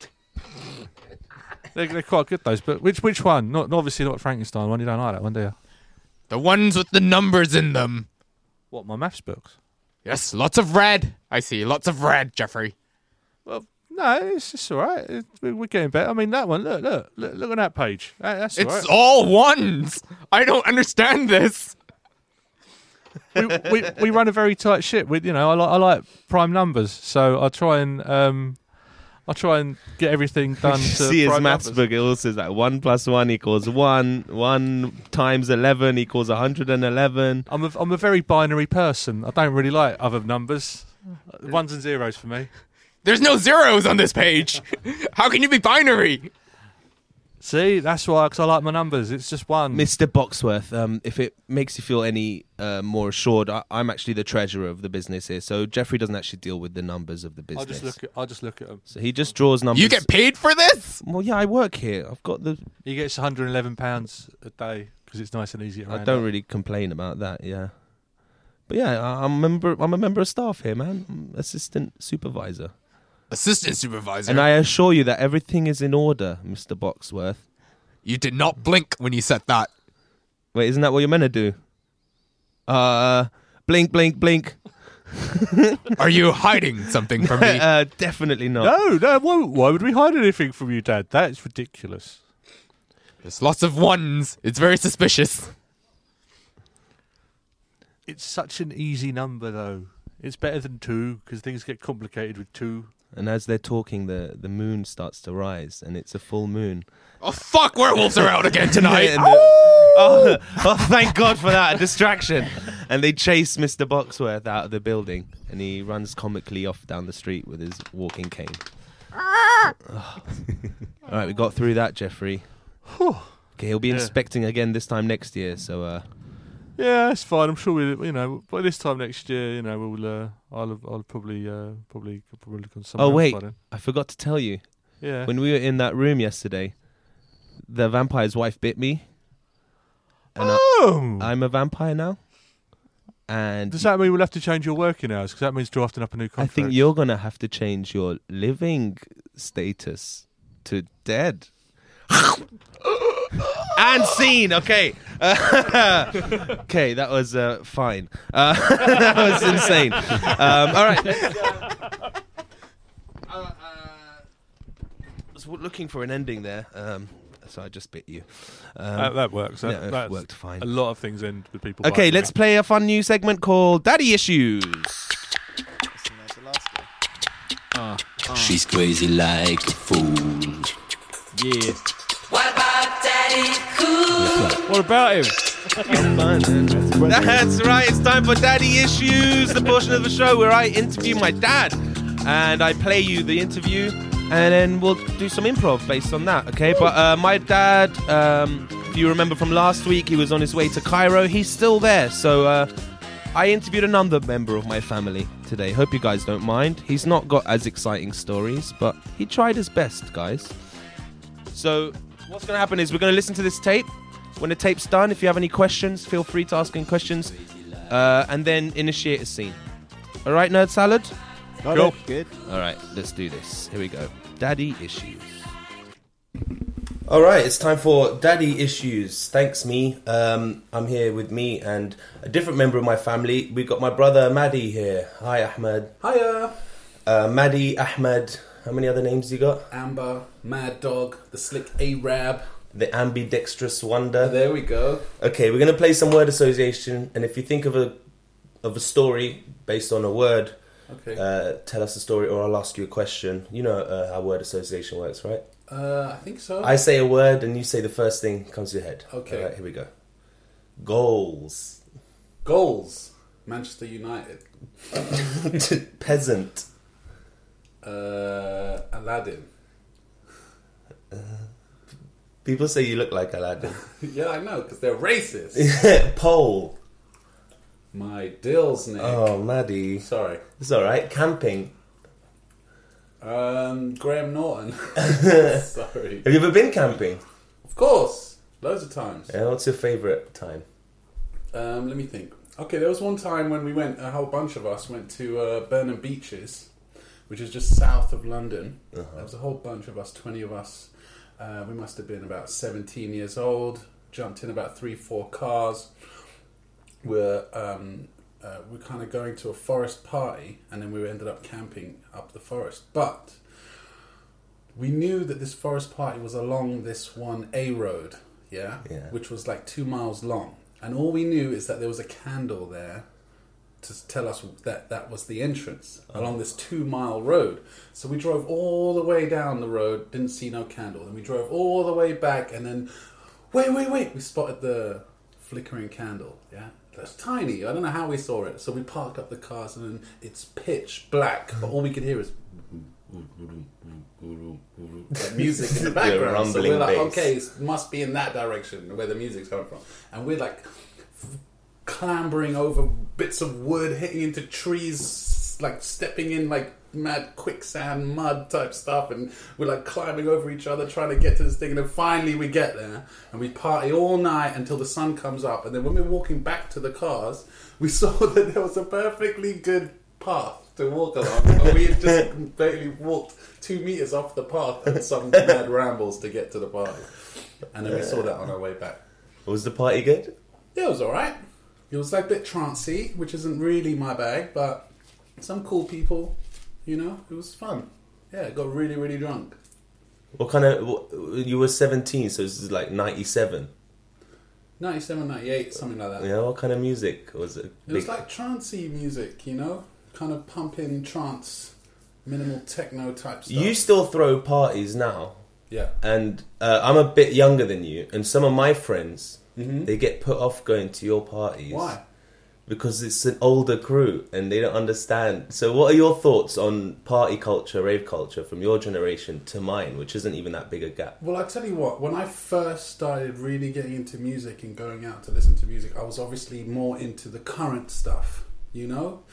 They're quite good, those. But which one? Not obviously not the Frankenstein one. You don't like that one, do you? The ones with the numbers in them. What, my maths books? Yes, lots of red. I see, lots of red, Jeffrey. Well, no, it's just all right. We're getting better. I mean, that one. Look at that page. That's all right. It's all ones. I don't understand this. we run a very tight ship. I like prime numbers, so I try and get everything done. To See his prime maths numbers. book. It all says that 1 + 1 = 1. 1 times 11 = 111. I'm a very binary person. I don't really like other numbers. Ones and zeros for me. There's no zeros on this page. How can you be binary? See, that's why, because I like my numbers. It's just one. Mr. Boxworth, if it makes you feel any more assured, I'm actually the treasurer of the business here. So Jeffrey doesn't actually deal with the numbers of the business. I just look at them. So he just draws numbers. You get paid for this? Well, yeah, I work here. I've got the. He gets £111 a day because it's nice and easy to round I don't up. really complain about that. Yeah, but yeah, I'm a member of staff here, man. I'm assistant supervisor. Assistant supervisor. And I assure you that everything is in order, Mr. Boxworth. You did not blink when you said that. Wait, isn't that what you're meant to do? Blink, blink, blink. Are you hiding something from me? Definitely not. No. Why would we hide anything from you, Dad? That's ridiculous. There's lots of ones. It's very suspicious. It's such an easy number, though. It's better than 2 because things get complicated with 2. And as they're talking, the moon starts to rise, and it's a full moon. Oh, fuck, werewolves are out again tonight. And oh, thank God for that, a distraction. And they chase Mr. Boxworth out of the building, and he runs comically off down the street with his walking cane. All right, we got through that, Jeffrey. Okay, he'll be inspecting again this time next year, so... Yeah, it's fine. I'm sure by this time next year, I'll have probably gone somewhere Oh else wait, by then. I forgot to tell you. Yeah. When we were in that room yesterday, the vampire's wife bit me. And I'm a vampire now. And does that mean we'll have to change your working hours? Because that means drafting up a new I contract. think you're going to have to change your living status to dead. And scene. Okay. Okay, that was fine. That was insane. All right. I was looking for an ending there. So I just bit you. That works. Yeah, That worked fine. A lot of things end with people. Okay, biting let's me. play a fun new segment called Daddy Issues. She's crazy like a fool. Yeah. What about Daddy Cool? What about him? That's right, it's time for Daddy Issues, the portion of the show where I interview my dad. And I play you the interview, and then we'll do some improv based on that, okay? But my dad, if you remember from last week, he was on his way to Cairo. He's still there, so I interviewed another member of my family today. Hope you guys don't mind. He's not got as exciting stories, but he tried his best, guys. So what's going to happen is we're going to listen to this tape. When the tape's done, if you have any questions, feel free to ask any questions, and then initiate a scene. All right, Nerd Salad? Cool. Good. All right, let's do this. Here we go. Daddy Issues. All right, it's time for Daddy Issues. Thanks, me. I'm here with me and a different member of my family. We've got my brother, Maddie, here. Hi, Ahmed. Hiya. Maddie, Ahmed. How many other names you got? Amber, Mad Dog, the Slick Arab. The Ambidextrous Wonder. There we go. Okay, we're going to play some word association, and if you think of a story based on a word, Okay. tell us a story, or I'll ask you a question. You know how word association works, right? I think so. I say a word, and you say the first thing that comes to your head. Okay. All right, here we go. Goals. Goals. Manchester United. Peasant. Aladdin. People say you look like Aladdin. Yeah, I know, because they're racist. Pole. My Dill's name. Oh, Maddie. Sorry. It's all right. Camping. Graham Norton. Sorry. Have you ever been camping? Of course. Loads of times. Yeah, what's your favourite time? Let me think. Okay, there was one time when we went, a whole bunch of us went to Burnham Beaches, which is just south of London. There was a whole bunch of us, 20 of us. We must have been about 17 years old. Jumped in about 3-4 cars. We're kind of going to a forest party, and then we ended up camping up the forest. But we knew that this forest party was along this one A road, yeah, which was like 2 miles long. And all we knew is that there was a candle there to tell us that that was the entrance along this 2 mile road. So we drove all the way down the road, didn't see no candle. Then we drove all the way back, and then wait, we spotted the flickering candle. Yeah, that's tiny. I don't know how we saw it. So we parked up the cars, and then it's pitch black, but all we could hear is like music in the background. So we're like, okay, it must be in that direction where the music's coming from. And we're like clambering over bits of wood, hitting into trees, like stepping in like mad quicksand, mud type stuff, and we're like climbing over each other trying to get to this thing. And then finally we get there, and we party all night until the sun comes up. And then when we're walking back to the cars, we saw that there was a perfectly good path to walk along, and we had just barely walked 2 meters off the path and some mad rambles to get to the party. And then we saw that on our way back. Was the party good? Yeah, it was alright. It was like a bit trancey, which isn't really my bag, but some cool people, you know, it was fun. Yeah, got really, really drunk. What kind of... You were 17, so this is like 97. 97, 98, something like that. Yeah, what kind of music was it? It was like trancey music, you know? Kind of pumping trance, minimal techno type stuff. You still throw parties now. Yeah. And I'm a bit younger than you, and some of my friends, they get put off going to your parties. Why? Because it's an older crew and they don't understand. So what are your thoughts on party culture, rave culture from your generation to mine, which isn't even that big a gap? Well, I tell you what, when I first started really getting into music and going out to listen to music, I was obviously more into the current stuff, you know?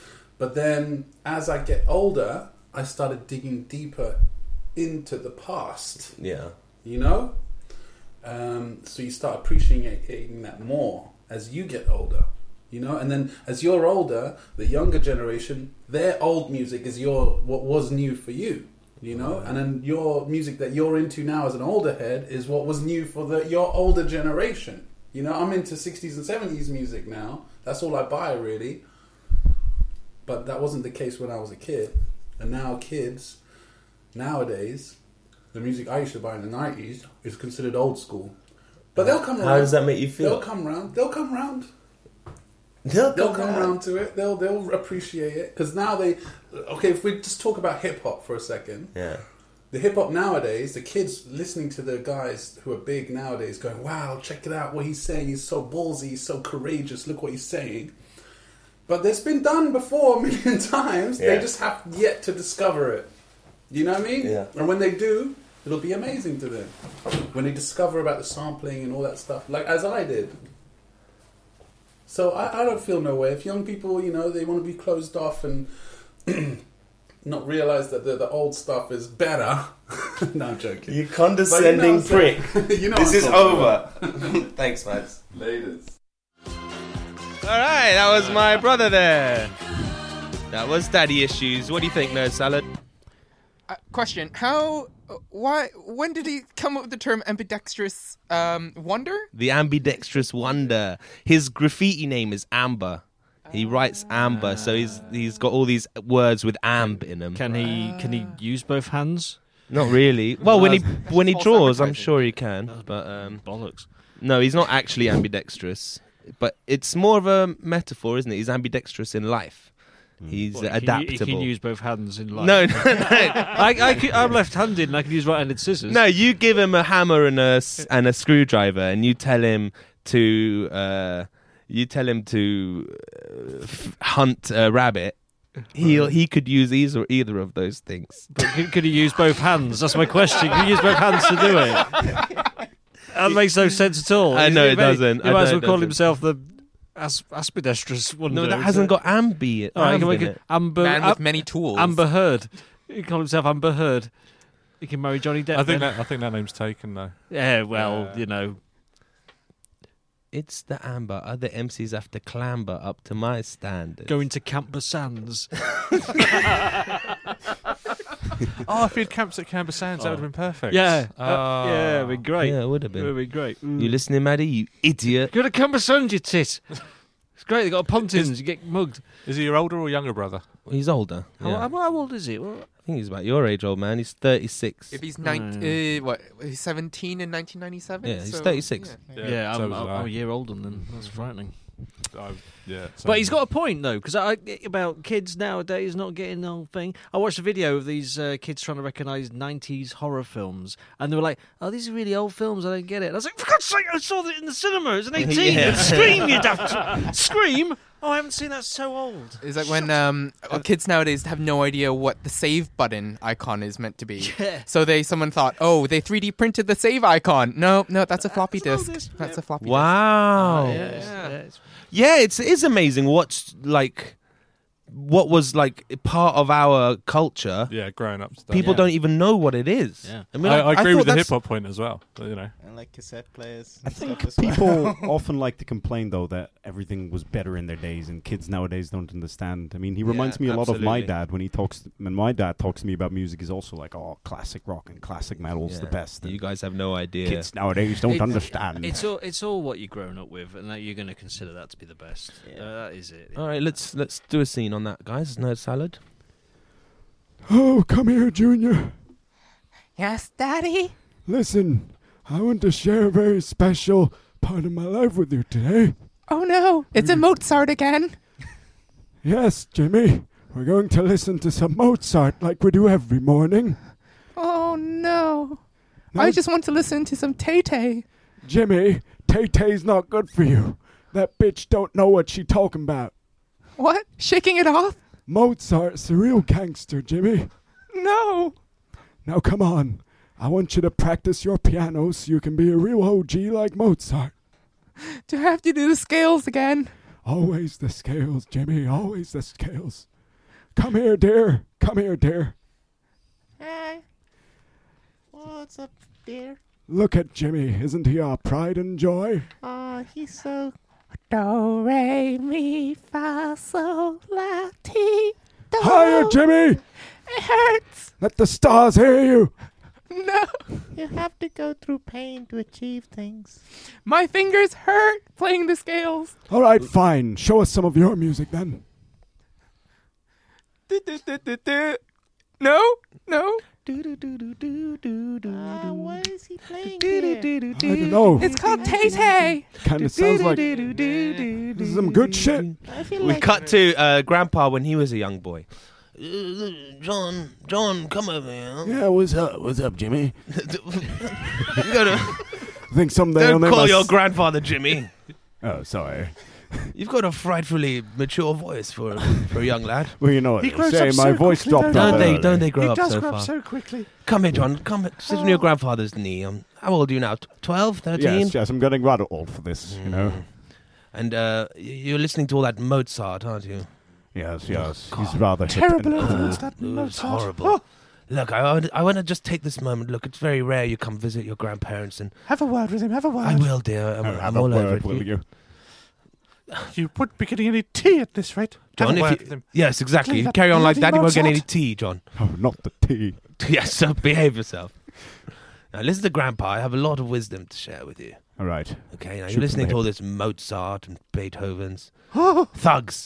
But then, as I get older, I started digging deeper into the past. Yeah. You know? So you start appreciating that more as you get older. You know? And then as you're older, the younger generation, their old music is what was new for you. You know? And then your music that you're into now as an older head is what was new for your older generation. You know? I'm into 60s and 70s music now. That's all I buy, really. But that wasn't the case when I was a kid. And now kids, nowadays, the music I used to buy in the 90s is considered old school. But they'll come around. How does that make you feel? They'll come around. They'll come around. They'll come around to it. They'll appreciate it. Because now if we just talk about hip-hop for a second. Yeah. The hip-hop nowadays, the kids listening to the guys who are big nowadays going, wow, check it out, what he's saying. He's so ballsy, he's so courageous, look what he's saying. But it's been done before a million times. Yeah. They just have yet to discover it. You know what I mean? Yeah. And when they do, it'll be amazing to them. When they discover about the sampling and all that stuff, like as I did. So I don't feel no way. If young people, you know, they want to be closed off and not realize that the old stuff is better. No, I'm joking. You condescending prick. You know this is over. Thanks, Mads. Laters. All right, that was my brother there. That was Daddy Issues. What do you think, Nerd Salad? Question: when did he come up with the term ambidextrous wonder? The ambidextrous wonder. His graffiti name is Amber. He writes Amber, so he's got all these words with amb in them. Can he use both hands? Not really. Well, when he draws, I'm sure he can. But bollocks. No, he's not actually ambidextrous. But it's more of a metaphor, isn't it? He's ambidextrous in life. He's adaptable. He can use both hands in life. No. I'm left-handed and I can use right-handed scissors. No, you give him a hammer and a screwdriver, and you tell him to hunt a rabbit. He could use either of those things. But could he use both hands? That's my question. Could he use both hands to do it? That makes no sense at all. I know it doesn't. He might as well call himself the ambidextrous wonder. No, that hasn't got ambi. Man with many tools. Amber Heard. He can call himself Amber Heard. He can marry Johnny Depp. I think that name's taken though. Yeah, well, you know. It's the Amber. Other MCs have to clamber up to my standards. Going to Camber Sands. Oh, if he'd camped at Camber Sands, that would have been perfect. Yeah. Yeah, it would be great. Yeah, it would have been. It would be great. You listening, Maddie? You idiot. Go to Camber Sands, you tit. It's great. They got pontins. You get mugged. Is he your older or younger brother? Well, he's older. Yeah. How old is he? I think he's about your age, old man. He's 36. If he's he's 17 in 1997. Yeah, he's 36. Yeah, I'm a year older than him. That's frightening. Yeah, but he's got a point though, because about kids nowadays not getting the whole thing. I watched a video of these kids trying to recognise 90s horror films, and they were like, "Oh, these are really old films. I don't get it." And I was like, "For God's sake, I saw that in the cinema. It's an 18. Yeah. Scream, you daft Scream." Oh, I haven't seen that. So old. Is that when kids nowadays have no idea what the save button icon is meant to be? Yeah. So someone thought, oh, they 3D printed the save icon. No, that's a floppy disk. That's a floppy disk. Wow. Yeah, it is amazing what was like part of our culture. Yeah, growing up. People don't even know what it is. Yeah. I mean, I agree with the hip hop point as well. But, you know, and like cassette players. I think people often like to complain though that everything was better in their days, and kids nowadays don't understand. I mean, he reminds me a lot of my dad when he talks. When my dad talks to me about music, he's also like, "Oh, classic rock and classic metal's the best." You guys have no idea. Kids nowadays don't understand. It's all what you've grown up with, and that you're going to consider that to be the best. That is it. All right, let's do a scene on that, guys. Nerd Salad. Oh, come here, Junior. Yes, Daddy? Listen, I want to share a very special part of my life with you today. Oh no, it's a Mozart again. Yes, Jimmy. We're going to listen to some Mozart like we do every morning. Oh no. I just want to listen to some Tay-Tay. Jimmy, Tay-Tay's not good for you. That bitch don't know what she talking about. What? Shaking it off? Mozart's a real gangster, Jimmy. No. Now come on. I want you to practice your piano so you can be a real OG like Mozart. Do I have to do the scales again? Always the scales, Jimmy. Always the scales. Come here, dear. Come here, dear. Hi. What's up, dear? Look at Jimmy. Isn't he our pride and joy? Oh, he's so... Do, re, mi, fa, sol, la, ti, do. Higher, Jimmy! It hurts. Let the stars hear you. No. You have to go through pain to achieve things. My fingers hurt playing the scales. All right, fine. Show us some of your music then. No, no. What is he playing here? I don't know. It's called Tay Tay. Kind of sounds like this is some good shit. I feel We like cut to Grandpa when he was a young boy. John, come over here. Yeah, what's up, Jimmy? You gotta I think someday don't I'll call name your us- grandfather Jimmy. Oh, sorry. You've got a frightfully mature voice for a young lad. Well, you know what He they grows say. up My so voice quickly, dropped don't off. Don't they grow He up does so grow up far? so quickly. Come here, John. Come sit on your grandfather's knee. How old are you now? 12, 13? Yes, I'm getting rather old for this, you know. And you're listening to all that Mozart, aren't you? Yes. God. He's rather hip Terrible and cool. influence, that It's Mozart. horrible. Oh, Look, I want to just take this moment. Look, it's very rare you come visit your grandparents, and have a word with him. Have a word. I will, dear. I'm Have a all over word, it. will you? You wouldn't be getting any tea at this rate. John, have a if word you- with him. yes, exactly. Clean You up carry on like bloody that, you won't get any Mozart. tea, John. Oh, not the tea. Yes, so behave yourself. Now, listen to Grandpa. I have a lot of wisdom to share with you. All right. Okay, now Shoot you're listening from to the all hip. this Mozart and Beethoven's. Oh, Thugs,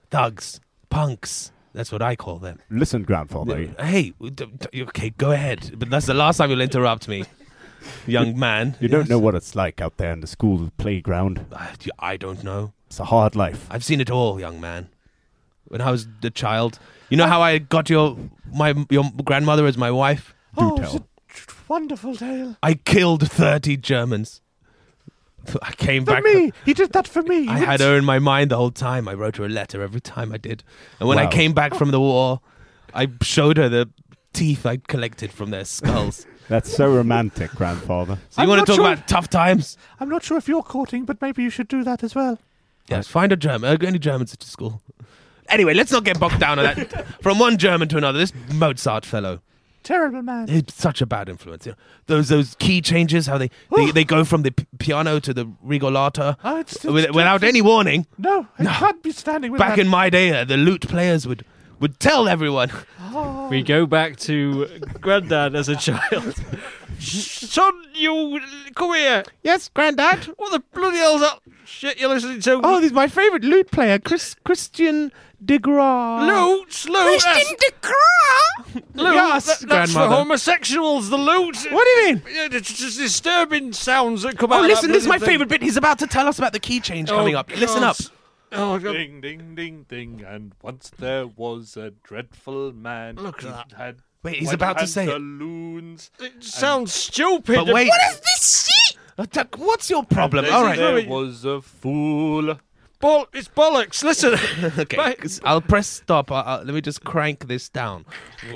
punks. That's what I call them. Listen, grandfather. Hey, okay, go ahead. But that's the last time you'll interrupt me, young man. You don't Yes. know what it's like out there in the school playground. I don't know. It's a hard life. I've seen it all, young man. When I was a child, you know how I got your grandmother as my wife? oh, it's a wonderful tale. I killed 30 Germans. I came For back. me, he did that for me. I had her in my mind the whole time. I wrote her a letter every time I did. And when I Wow. came back from the war, I showed her the teeth I collected from their skulls. That's so romantic, grandfather. So you I'm want not to talk sure- about tough times? I'm not sure if you're courting, but maybe you should do that as well. Yes, find a German. Any Germans at your school. Anyway, let's not get bogged down on that. From one German to another, this Mozart fellow. Terrible man. It's such a bad influence. You know, those key changes, how they go from the piano to the regolata Oh, it's without any warning. No, I can't be standing with Back that. in my day, the lute players would tell everyone. Oh. We go back to Grandad as a child. Son, you come here. Yes, Grandad. What the bloody hell's that shit you're listening to? Oh, this is my favourite lute player, Christian de Graaf. Lutes, lutes. Christian de Graaf. Lute, Yes, that's for grandmother. homosexuals, the lute. What do you mean? Yeah, it's just disturbing sounds that come out Oh, of listen, that this is my bloody thing. favourite bit. He's about to tell us about the key change coming up. Listen up. Oh, God. Ding, ding, ding, ding. And once there was a dreadful man. Look at who that. Had Wait, he's white about to say it. pantaloons. It sounds stupid. But wait. What is this shit? What's your problem? And All there right. was a fool. It's bollocks. Listen. Okay, Right. 'cause I'll press stop. Let me just crank this down.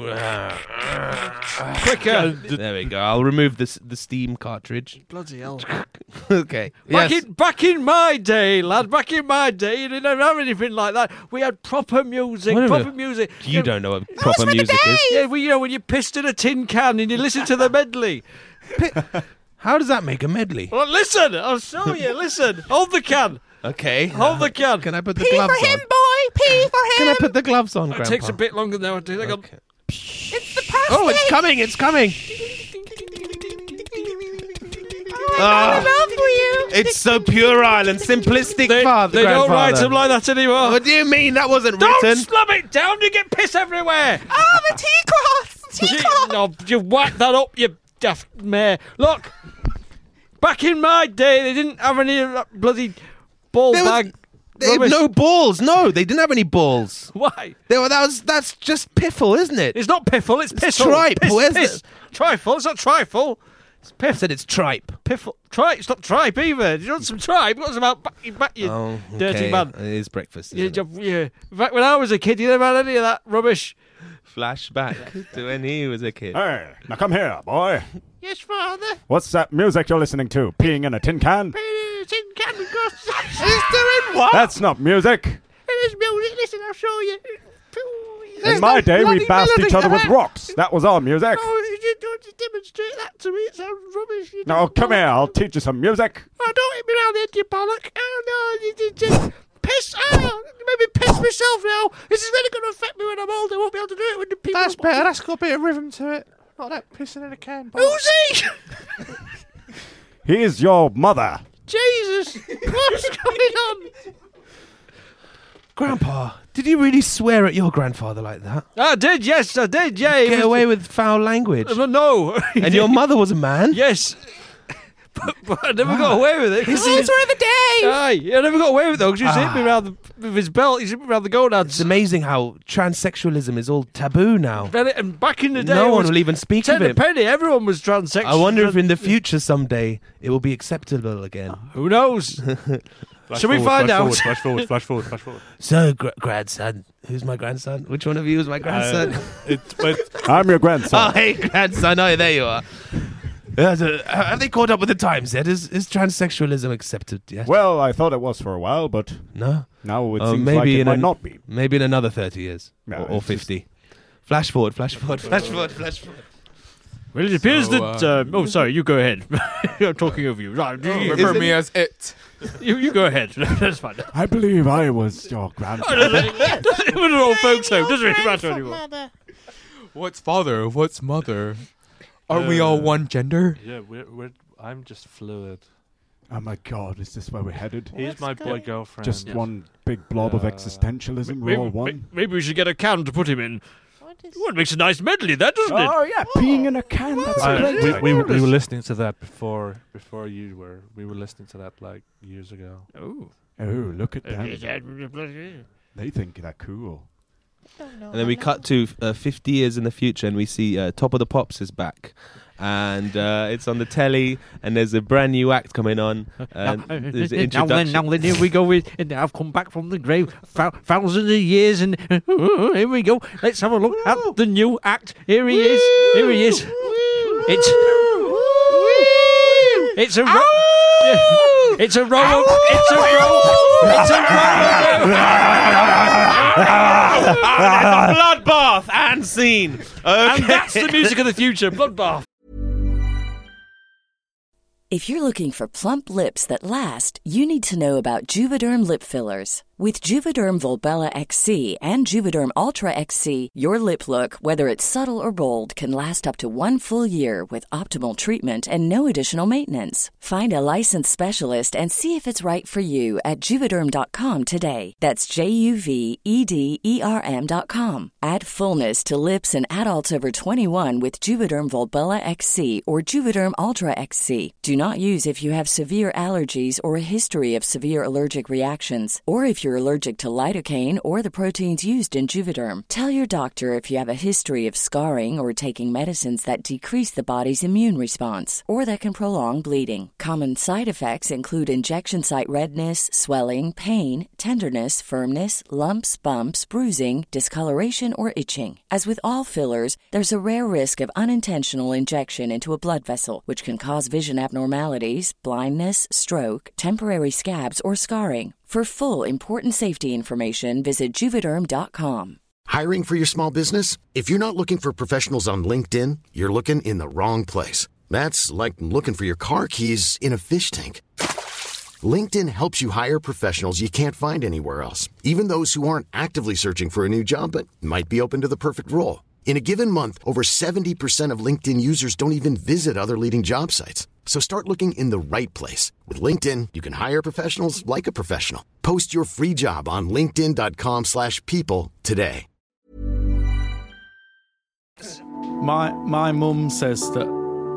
Quicker. There we go. I'll remove the Steam cartridge. Bloody hell. Okay. Yes. Back in my day, lad. Back in my day, you didn't have anything like that. We had proper music. Wait a Proper minute. music. You don't know what proper music is. Yeah, well, you know when you pissed in a tin can and you listen to the medley. How does that make a medley? Well, listen. I'll show you. Listen. Hold the can. Okay. Hold the can. Can I put the P gloves for him, on? boy. P for him. Can I put the gloves on, It Grandpa? takes a bit longer now. Hang on. Okay. It's the prostate. Oh, it's coming! It's coming! Oh, I got love for you. It's so puerile and simplistic, Father. They don't write Grandfather. them like that anymore. What do you mean? That wasn't Don't written. slum it down. You get piss everywhere. Oh, the tea cloth. Tea cloth. No, you whack that up, you daft mare. Look, back in my day, they didn't have any of that bloody ball There was- bag. They have rubbish. no balls. No, they didn't have any balls. Why? That's just piffle, isn't it? It's not piffle, it's pissle. tripe. Piss, Where's piss. Trifle, it's not trifle. It's I piff. said it's tripe. Piffle. Tripe, it's not tripe either. You want some tripe? You want some out back, you Oh, dirty okay. man. It is breakfast. Yeah, Isn't it? yeah. Back when I was a kid, you never had any of that rubbish. Flashback to when he was a kid. Hey, now come here, boy. Yes, Father. What's that music you're listening to? Peeing in a tin can? Tin can because He's doing what? That's not music. it is music. Listen, I'll show you. In my day, we bashed each other with rocks. That was our music. You don't demonstrate that to me. It sounds rubbish. Now, come here. I'll teach you some music. Oh, don't hit me around the edge, you bollock. Oh, no. You just piss. Oh, maybe piss myself now. This is really going to affect me when I'm older. I won't be able to do it when the people... That's better. That's got a bit of rhythm to it. Not that pissing in a can. Who's he? He's your mother. Jesus. What's going on? Grandpa, did you really swear at your grandfather like that? I did, yes, I did, yeah. Get away with foul language? No. And your mother was a man? Yes. But I never got away with it. Those were the days! Aye, I never got away with it though, because he hit me around with his belt. He hit me around the gonads. It's amazing how transsexualism is all taboo now. And back in the day, no one will even speak of it. Penny, everyone was transsexual. I wonder if in the future someday it will be acceptable again. Who knows? Shall we find out? Flash forward. So, grandson. Who's my grandson? Which one of you is my grandson? I'm your grandson. Oh, hey, grandson. Oh, there you are. Have they caught up with the times yet? Is transsexualism accepted yet? Well, I thought it was for a while, but no. Now it seems like it might not be. Maybe in another 30 years. No, or 50. Flash forward. Well, it appears that... oh, sorry, you go ahead. I'm talking over you. Right, refer me as it. You go ahead. That's fine. I believe I was your grandfather. It was an old folks' home. Doesn't really matter anymore. What's father? What's mother? Aren't we all one gender? Yeah, I'm just fluid. Oh my God, is this where we're headed? He's my boy girlfriend. Just one big blob of existentialism, we're all one. Maybe we should get a can to put him in. Well, it makes a nice medley, that doesn't it? Oh yeah, peeing in a can. That's great. We were listening to that before you were. We were listening to that like years ago. Oh, look at them. They think they're cool. And then we cut to 50 years in the future, and we see Top of the Pops is back. And it's on the telly, and there's a brand new act coming on. There's an introduction. Now then, here we go. I've come back from the grave, thousands of years, and here we go. Let's have a look at the new act. Here he is. It's a row. It's a row. Bloodbath and scene. Okay. And that's the music of the future. Bloodbath. If you're looking for plump lips that last, you need to know about Juvederm lip fillers. With Juvederm Volbella XC and Juvederm Ultra XC, your lip look, whether it's subtle or bold, can last up to 1 full year with optimal treatment and no additional maintenance. Find a licensed specialist and see if it's right for you at Juvederm.com today. That's JUVEDERM.com. Add fullness to lips in adults over 21 with Juvederm Volbella XC or Juvederm Ultra XC. Do not use if you have severe allergies or a history of severe allergic reactions, or if you're allergic to lidocaine or the proteins used in Juvederm. Tell your doctor if you have a history of scarring or taking medicines that decrease the body's immune response or that can prolong bleeding. Common side effects include injection site redness, swelling, pain, tenderness, firmness, lumps, bumps, bruising, discoloration, or itching. As with all fillers, there's a rare risk of unintentional injection into a blood vessel, which can cause vision abnormalities, blindness, stroke, temporary scabs, or scarring. For full important safety information, visit Juvederm.com. Hiring for your small business? If you're not looking for professionals on LinkedIn, you're looking in the wrong place. That's like looking for your car keys in a fish tank. LinkedIn helps you hire professionals you can't find anywhere else, even those who aren't actively searching for a new job but might be open to the perfect role. In a given month, over 70% of LinkedIn users don't even visit other leading job sites. So start looking in the right place. With LinkedIn, you can hire professionals like a professional. Post your free job on linkedin.com/people today. My mum says that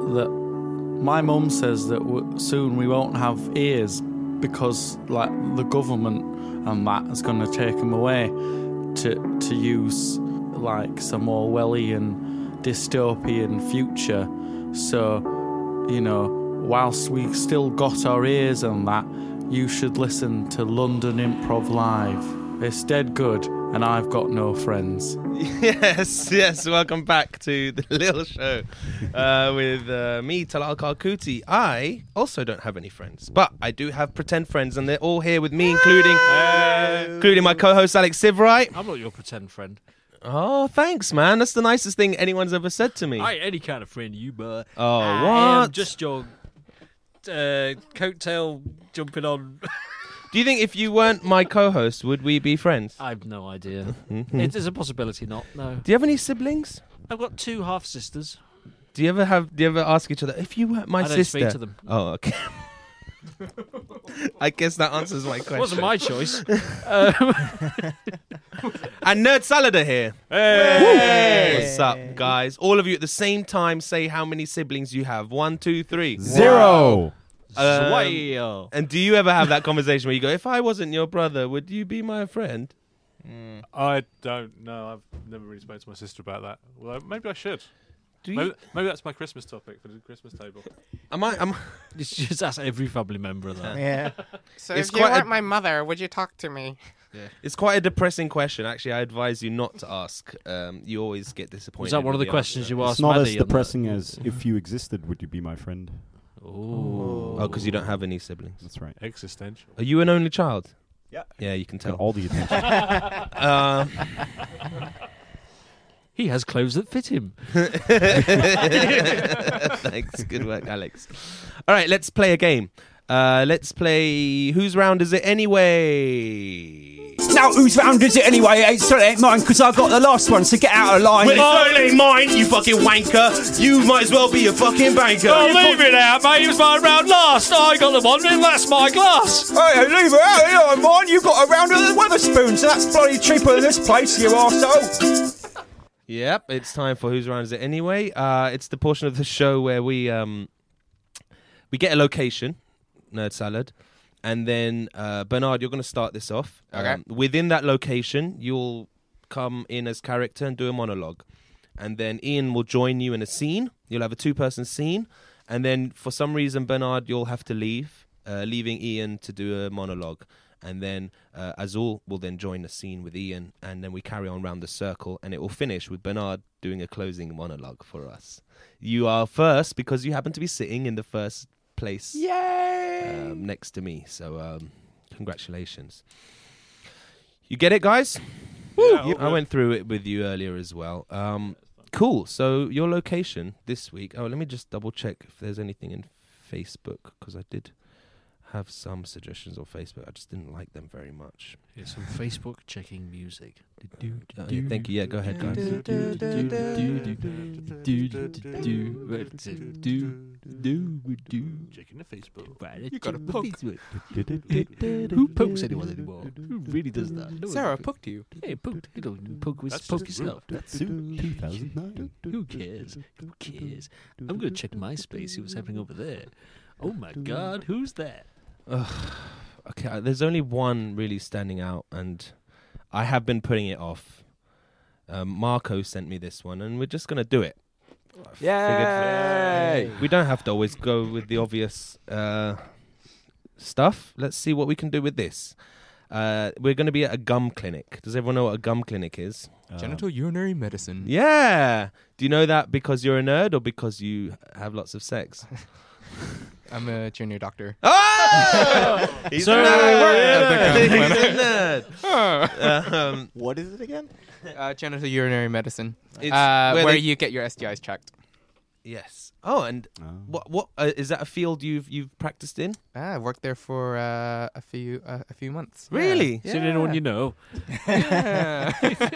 soon we won't have ears because like the government and that is going to take them away to use like some Orwellian dystopian future. So, you know, whilst we still got our ears and that, you should listen to London Improv Live. It's dead good, and I've got no friends. Yes, welcome back to the Lil Show with me, Talal Karkuti. I also don't have any friends, but I do have pretend friends, and they're all here with me, including my co-host Alex Sivright. I'm not your pretend friend. Oh, thanks, man. That's the nicest thing anyone's ever said to me. I ain't any kind of friend, you but Oh, I am what? just your coattail jumping on. Do you think if you weren't my co-host, would we be friends? I've no idea. Mhm. It's a possibility, not. No. Do you have any siblings? I've got 2 half sisters. Do you ever ask each other if you weren't my I don't sister? speak to them. Oh, okay. I guess that answers my question. It wasn't my choice. And Nerd Salad are here. Hey! What's up, guys? All of you at the same time say how many siblings you have. 1, 2, 3. 0. And do you ever have that conversation where you go, if I wasn't your brother, would you be my friend? I don't know. I've never really spoken to my sister about that. Well, maybe I should. Do maybe that's my Christmas topic for the Christmas table. It's just ask every family member of that. Yeah. So It's if you quite weren't a- my mother, would you talk to me? Yeah. It's quite a depressing question. Actually, I advise you not to ask. You always get disappointed. Was that one of with the questions answer. you It's asked not as Maddie on that? depressing as if you existed, would you be my friend? Oh, because you don't have any siblings. That's right. Existential. Are you an only child? Yeah. Yeah, you can tell. Got all the attention. He has clothes that fit him. Thanks. Good work, Alex. All right, let's play a game. Let's play Whose Round Is It Anyway? Now, whose round is it anyway? It certainly ain't mine, because I got the last one, so get out of line. Well, it certainly ain't mine, you fucking wanker. You might as well be a fucking banker. Oh, leave it out, mate. It was my round last. I got the one, and that's my glass. Hey, leave it out. It ain't mine. You got a round of the Weatherspoon, so that's bloody cheaper than this place, you arsehole. Yep, it's time for Whose Round Is It Anyway? It's the portion of the show where we get a location, Nerd Salad, and then Bernard, you're going to start this off. Okay. Within that location, you'll come in as character and do a monologue, and then Ian will join you in a scene. You'll have a 2-person scene, and then for some reason, Bernard, you'll have to leave, leaving Ian to do a monologue. And then Azul will then join the scene with Ian, and then we carry on round the circle, and it will finish with Bernard doing a closing monologue for us. You are first because you happen to be sitting in the first place next to me. So congratulations. You get it, guys? Yeah, I went through it with you earlier as well. Cool. So your location this week. Oh, let me just double check if there's anything in Facebook, because I did have some suggestions on Facebook. I just didn't like them very much. Here's some Facebook checking music. Yeah, thank you. Yeah, go ahead, guys. Checking the Facebook. You got a poke. Who pokes anyone anymore? Who really does that? No Sarah one poked you. Hey, poke. You don't poke That's poke just yourself. That's 2009. Who cares? Who cares? I'm going to check MySpace, see what's happening over there. Oh my God, who's that? Okay, there's only one really standing out, and I have been putting it off. Marco sent me this one, and we're just going to do it. Yay! We don't have to always go with the obvious stuff. Let's see what we can do with this. We're going to be at a gum clinic. Does everyone know what a gum clinic is? Genital urinary medicine. Yeah. Do you know that because you're a nerd or because you have lots of sex? I'm a junior doctor. Oh! He's a nerd. What is it again? Genital urinary medicine. It's where you get your STIs checked. Yes. Oh, and what is that a field you've practiced in? I worked there for a few months. Really? Is it anyone you know? Yeah.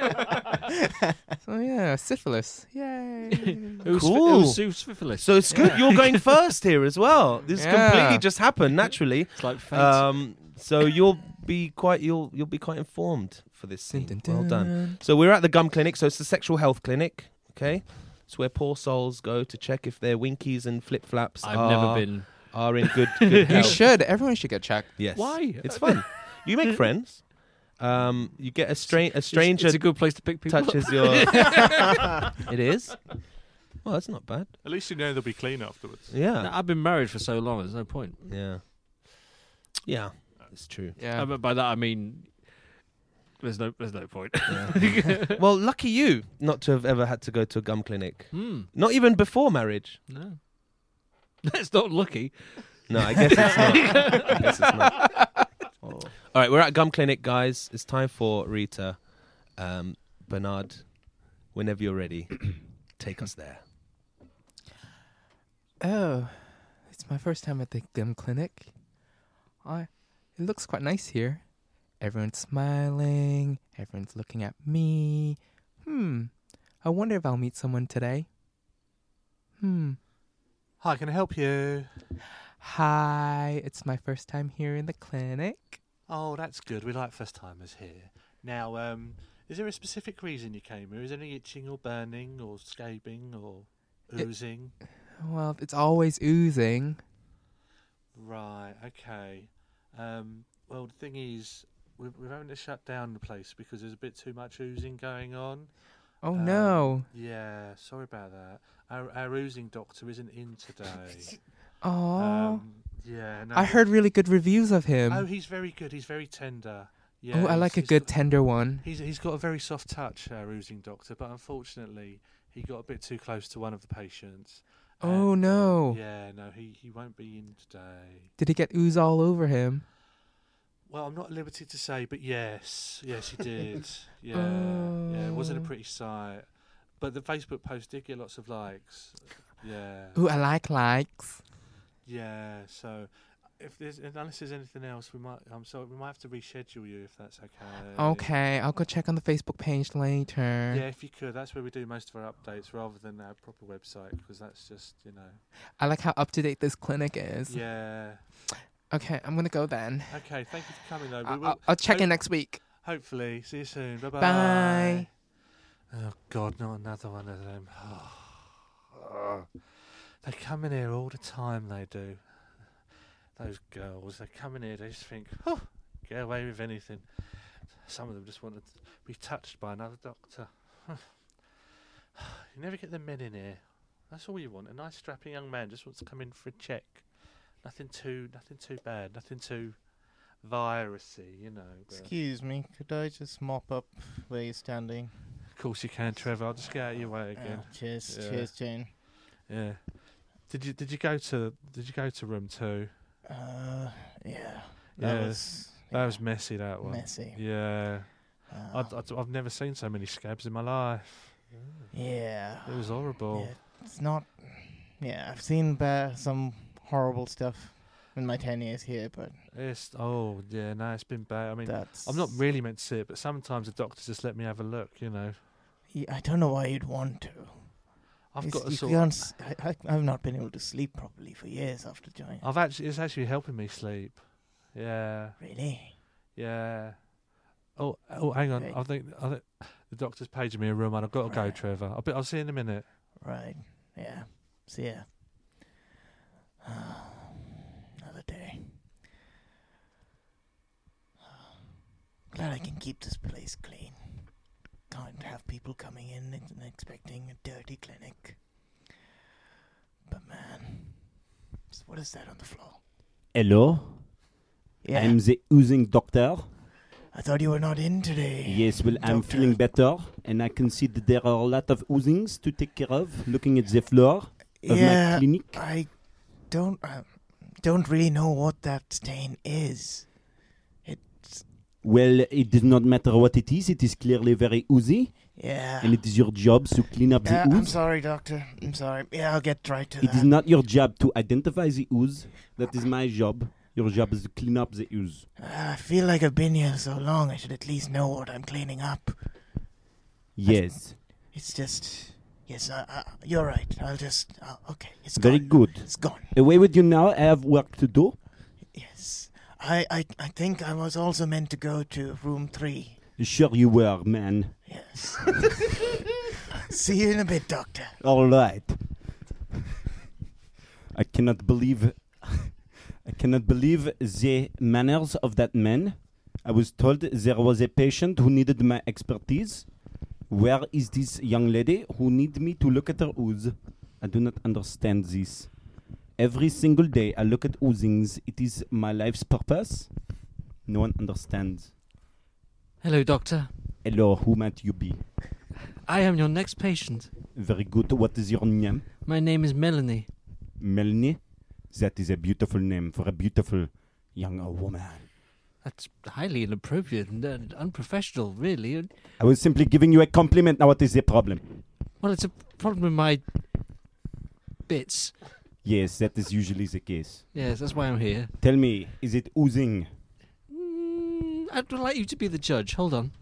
So yeah, syphilis. Yay. Cool. Who's syphilis? So it's good you're going first here as well. This Yeah. completely just happened naturally. It's like fate. So you'll be quite informed for this scene. Well done. So we're at the gum clinic. So it's the sexual health clinic. Okay, it's where poor souls go to check if their winkies and flip flaps I've never been. are in good You health. should. Everyone should get checked. Yes. Why? It's fun. You make friends. You get a stranger. It's a good place to pick people touches up. your. It is. Well, that's not bad. At least you know they'll be clean afterwards. Yeah. No, I've been married for so long. There's no point. Yeah. Yeah. It's true. Yeah. But by that I mean, there's no point. Well, lucky you not to have ever had to go to a gum clinic. Hmm. Not even before marriage. No, that's not lucky. No, I guess it's not. I guess it's not. All right, we're at gum clinic, guys. It's time for Rita. Bernard, Whenever you're ready, take us there. Oh, it's my first time at the gum clinic. It looks quite nice here. Everyone's smiling. Everyone's looking at me. I wonder if I'll meet someone today. Hi, can I help you? Hi, it's my first time here in the clinic. Oh, that's good. We like first-timers here. Now, is there a specific reason you came here? Is there any itching or burning or scabbing or oozing? Well, it's always oozing. Right, okay. Well, the thing is, we're having to shut down the place because there's a bit too much oozing going on. Oh, no. Yeah, sorry about that. Our oozing doctor isn't in today. Oh. Yeah. No, I heard really good reviews of him. Oh, he's very good. He's very tender. Yeah, I like a good tender one. He's got a very soft touch, our oozing doctor, but unfortunately, he got a bit too close to one of the patients. Oh, no. Yeah, no, he won't be in today. Did he get ooze all over him? Well, I'm not at liberty to say, but yes, he did. Yeah, it wasn't a pretty sight. But the Facebook post did get lots of likes. Yeah. Ooh, I like likes. Yeah, so unless there's anything else, we might have to reschedule you if that's okay. Okay, I'll go check on the Facebook page later. Yeah, if you could. That's where we do most of our updates rather than our proper website because that's just, I like how up-to-date this clinic is. Yeah. Okay, I'm going to go then. Okay, thank you for coming though. I'll check in next week. Hopefully. See you soon. Bye-bye. Bye. Oh, God, not another one of them. They come in here all the time, they do. Those girls, they come in here, they just think, get away with anything. Some of them just want to be touched by another doctor. You never get the men in here. That's all you want. A nice strapping young man just wants to come in for a check. Nothing too bad, nothing too virusy, But Excuse me, could I just mop up where you're standing? Of course you can, Trevor. I'll just get out of your way again. Cheers, Jane. Yeah. Did you go to room 2? Yeah. That was messy. That one. Messy. Yeah. I've never seen so many scabs in my life. Yeah. It was horrible. Yeah, it's not. Yeah, I've seen some horrible stuff in my 10 years here, but it's been bad. I mean, I'm not really meant to see it, but sometimes the doctors just let me have a look. Yeah, I don't know why you'd want to. I've not been able to sleep properly for years after joining. It's actually helping me sleep. Yeah. Really? Yeah. Oh, hang on. I think the doctor's paging me a room, and I've got to go, Trevor. I'll see you in a minute. Right. Yeah. See ya. Another day. Glad I can keep this place clean. Can't have people coming in and expecting a dirty clinic. But man, what is that on the floor? Hello? Yeah. I'm the oozing doctor. I thought you were not in today. Yes, well, I'm feeling better, and I can see that there are a lot of oozings to take care of, looking at the floor of my clinic. I don't really know what that stain is. Well, it does not matter what it is clearly very oozy. Yeah. And it is your job to clean up the ooze. I'm sorry, doctor. I'm sorry. Yeah, I'll get right to that. It is not your job to identify the ooze. That is my job. Your job is to clean up the ooze. I feel like I've been here so long, I should at least know what I'm cleaning up. Yes. It's just... Yes, you're right. Okay, it's very gone. Good. It's gone. Away with you now. I have work to do. Yes. I think I was also meant to go to room 3. Sure you were, man. Yes. See you in a bit, doctor. All right. I cannot believe the manners of that man. I was told there was a patient who needed my expertise. Where is this young lady who needs me to look at her ooze? I do not understand this. Every single day I look at oozings. It is my life's purpose. No one understands. Hello, doctor. Hello, who might you be? I am your next patient. Very good. What is your name? My name is Melanie. Melanie? That is a beautiful name for a beautiful young woman. That's highly inappropriate and unprofessional, really. I was simply giving you a compliment. Now what is the problem? Well, it's a problem with my bits. Yes, that is usually the case. Yes, that's why I'm here. Tell me, is it oozing? I'd like you to be the judge. Hold on.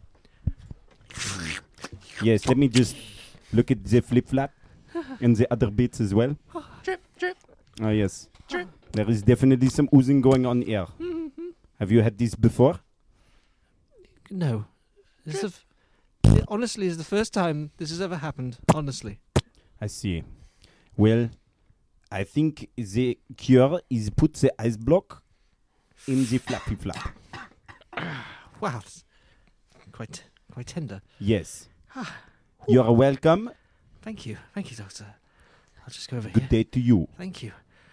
Yes, let me just look at the flip-flap and the other bits as well. Drip, drip. Oh, yes. Drip. There is definitely some oozing going on here. Have you had this before? No. This honestly is the first time this has ever happened. Honestly. I see. Well, I think the cure is put the ice block in the flappy flap. Wow, that's quite tender. Yes. You're welcome. Thank you, Doctor. I'll just go over Good here. day to you. Thank you.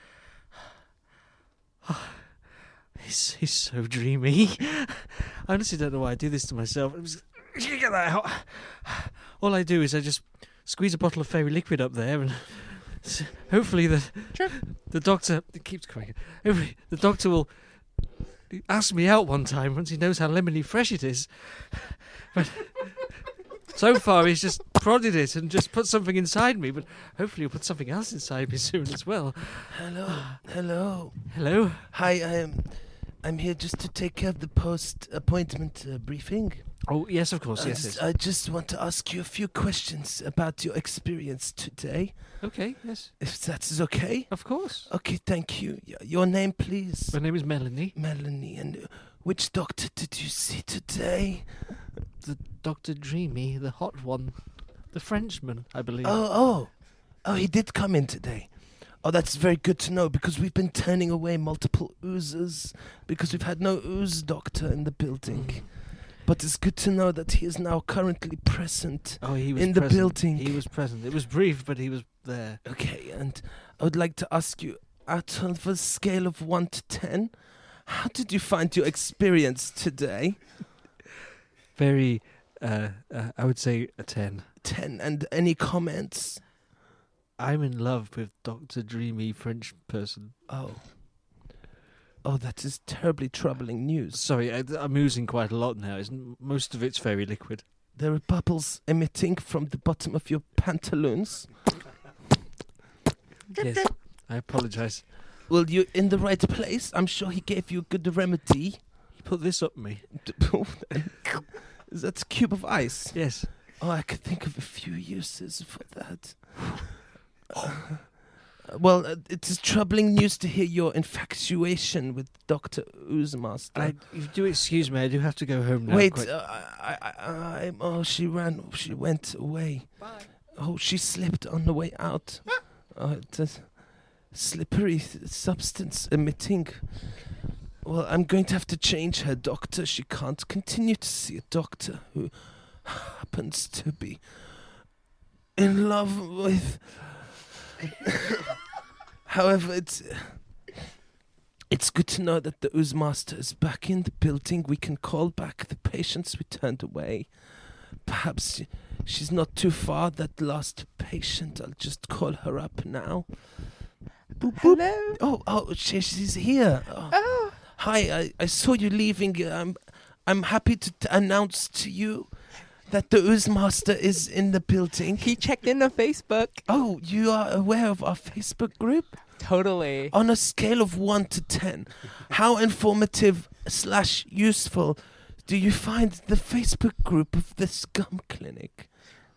He's so dreamy. I honestly don't know why I do this to myself. Get that out. All I do is I just squeeze a bottle of fairy liquid up there, and hopefully the doctor it keeps cracking. Hopefully the doctor will ask me out one time once he knows how lemony fresh it is. But so far he's just prodded it and just put something inside me, but hopefully he'll put something else inside me soon as well. Hello. Hello. Hi, I'm here just to take care of the post-appointment briefing. Oh, yes, of course, yes. I just want to ask you a few questions about your experience today. Okay, yes. If that's okay? Of course. Okay, thank you. Your name, please? My name is Melanie. Melanie, and which doctor did you see today? The Dr. Dreamy, the hot one. The Frenchman, I believe. Oh, he did come in today. Oh, that's very good to know, because we've been turning away multiple oozers, because we've had no ooze doctor in the building. But it's good to know that he is now currently present in the building. He was present. It was brief, but he was there. Okay, and I would like to ask you, out of a scale of 1 to 10, how did you find your experience today? Very, I would say a 10. 10, and any comments? I'm in love with Dr. Dreamy French person. Oh, that is terribly troubling news. Sorry, I'm oozing quite a lot now. Most of it's very liquid. There are bubbles emitting from the bottom of your pantaloons. Yes, I apologise. Well, you're in the right place. I'm sure he gave you a good remedy. He put this up me. Is that a cube of ice? Yes. Oh, I could think of a few uses for that. Well, it is troubling news to hear your infatuation with Dr. Oozemaster. You do excuse me, I do have to go home now. Wait, she went away. Bye. Oh, she slipped on the way out. It's a slippery substance emitting. Well, I'm going to have to change her doctor. She can't continue to see a doctor who happens to be in love with... However, it's good to know that the Oozemaster is back in the building. We can call back the patients we turned away. Perhaps she's not too far, that last patient. I'll just call her up now. Boop, boop. Hello? Oh, she's here. Oh. Hi, I saw you leaving. I'm happy to announce to you that the Oozemaster is in the building. He checked in on Facebook. Oh, you are aware of our Facebook group? Totally. On a scale of 1 to 10, how informative/useful do you find the Facebook group of this gum clinic?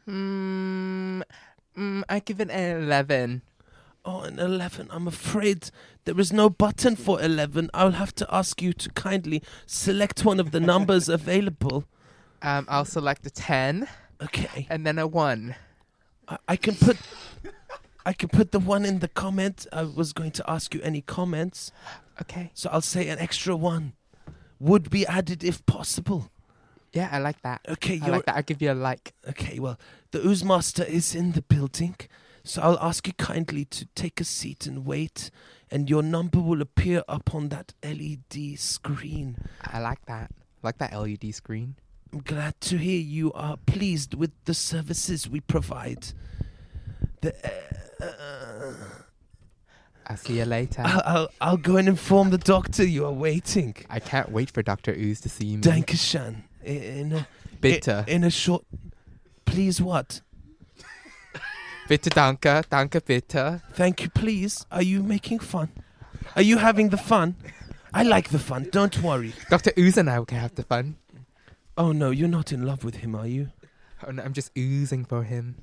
I give it an 11. Oh, an 11. I'm afraid there is no button for 11. I'll have to ask you to kindly select one of the numbers available. I'll select a 10. Okay. And then a 1. I can put the 1 in the comment. I was going to ask you any comments. Okay. So I'll say an extra 1 would be added if possible. Yeah, I like that. Okay, I like that. I'll give you a like. Okay, well, the Oozemaster is in the building, so I'll ask you kindly to take a seat and wait, and your number will appear up on that LED screen. I like that. I like that LED screen. I'm glad to hear you are pleased with the services we provide. I'll see you later. I'll go and inform the doctor you are waiting. I can't wait for Dr. Ooze to see me. Dankeschön. Bitte. In a short... Please what? Bitte danke. Danke bitte. Thank you, please. Are you making fun? Are you having the fun? I like the fun. Don't worry. Dr. Ooze and I can have the fun. Oh, no, you're not in love with him, are you? Oh, no, I'm just oozing for him.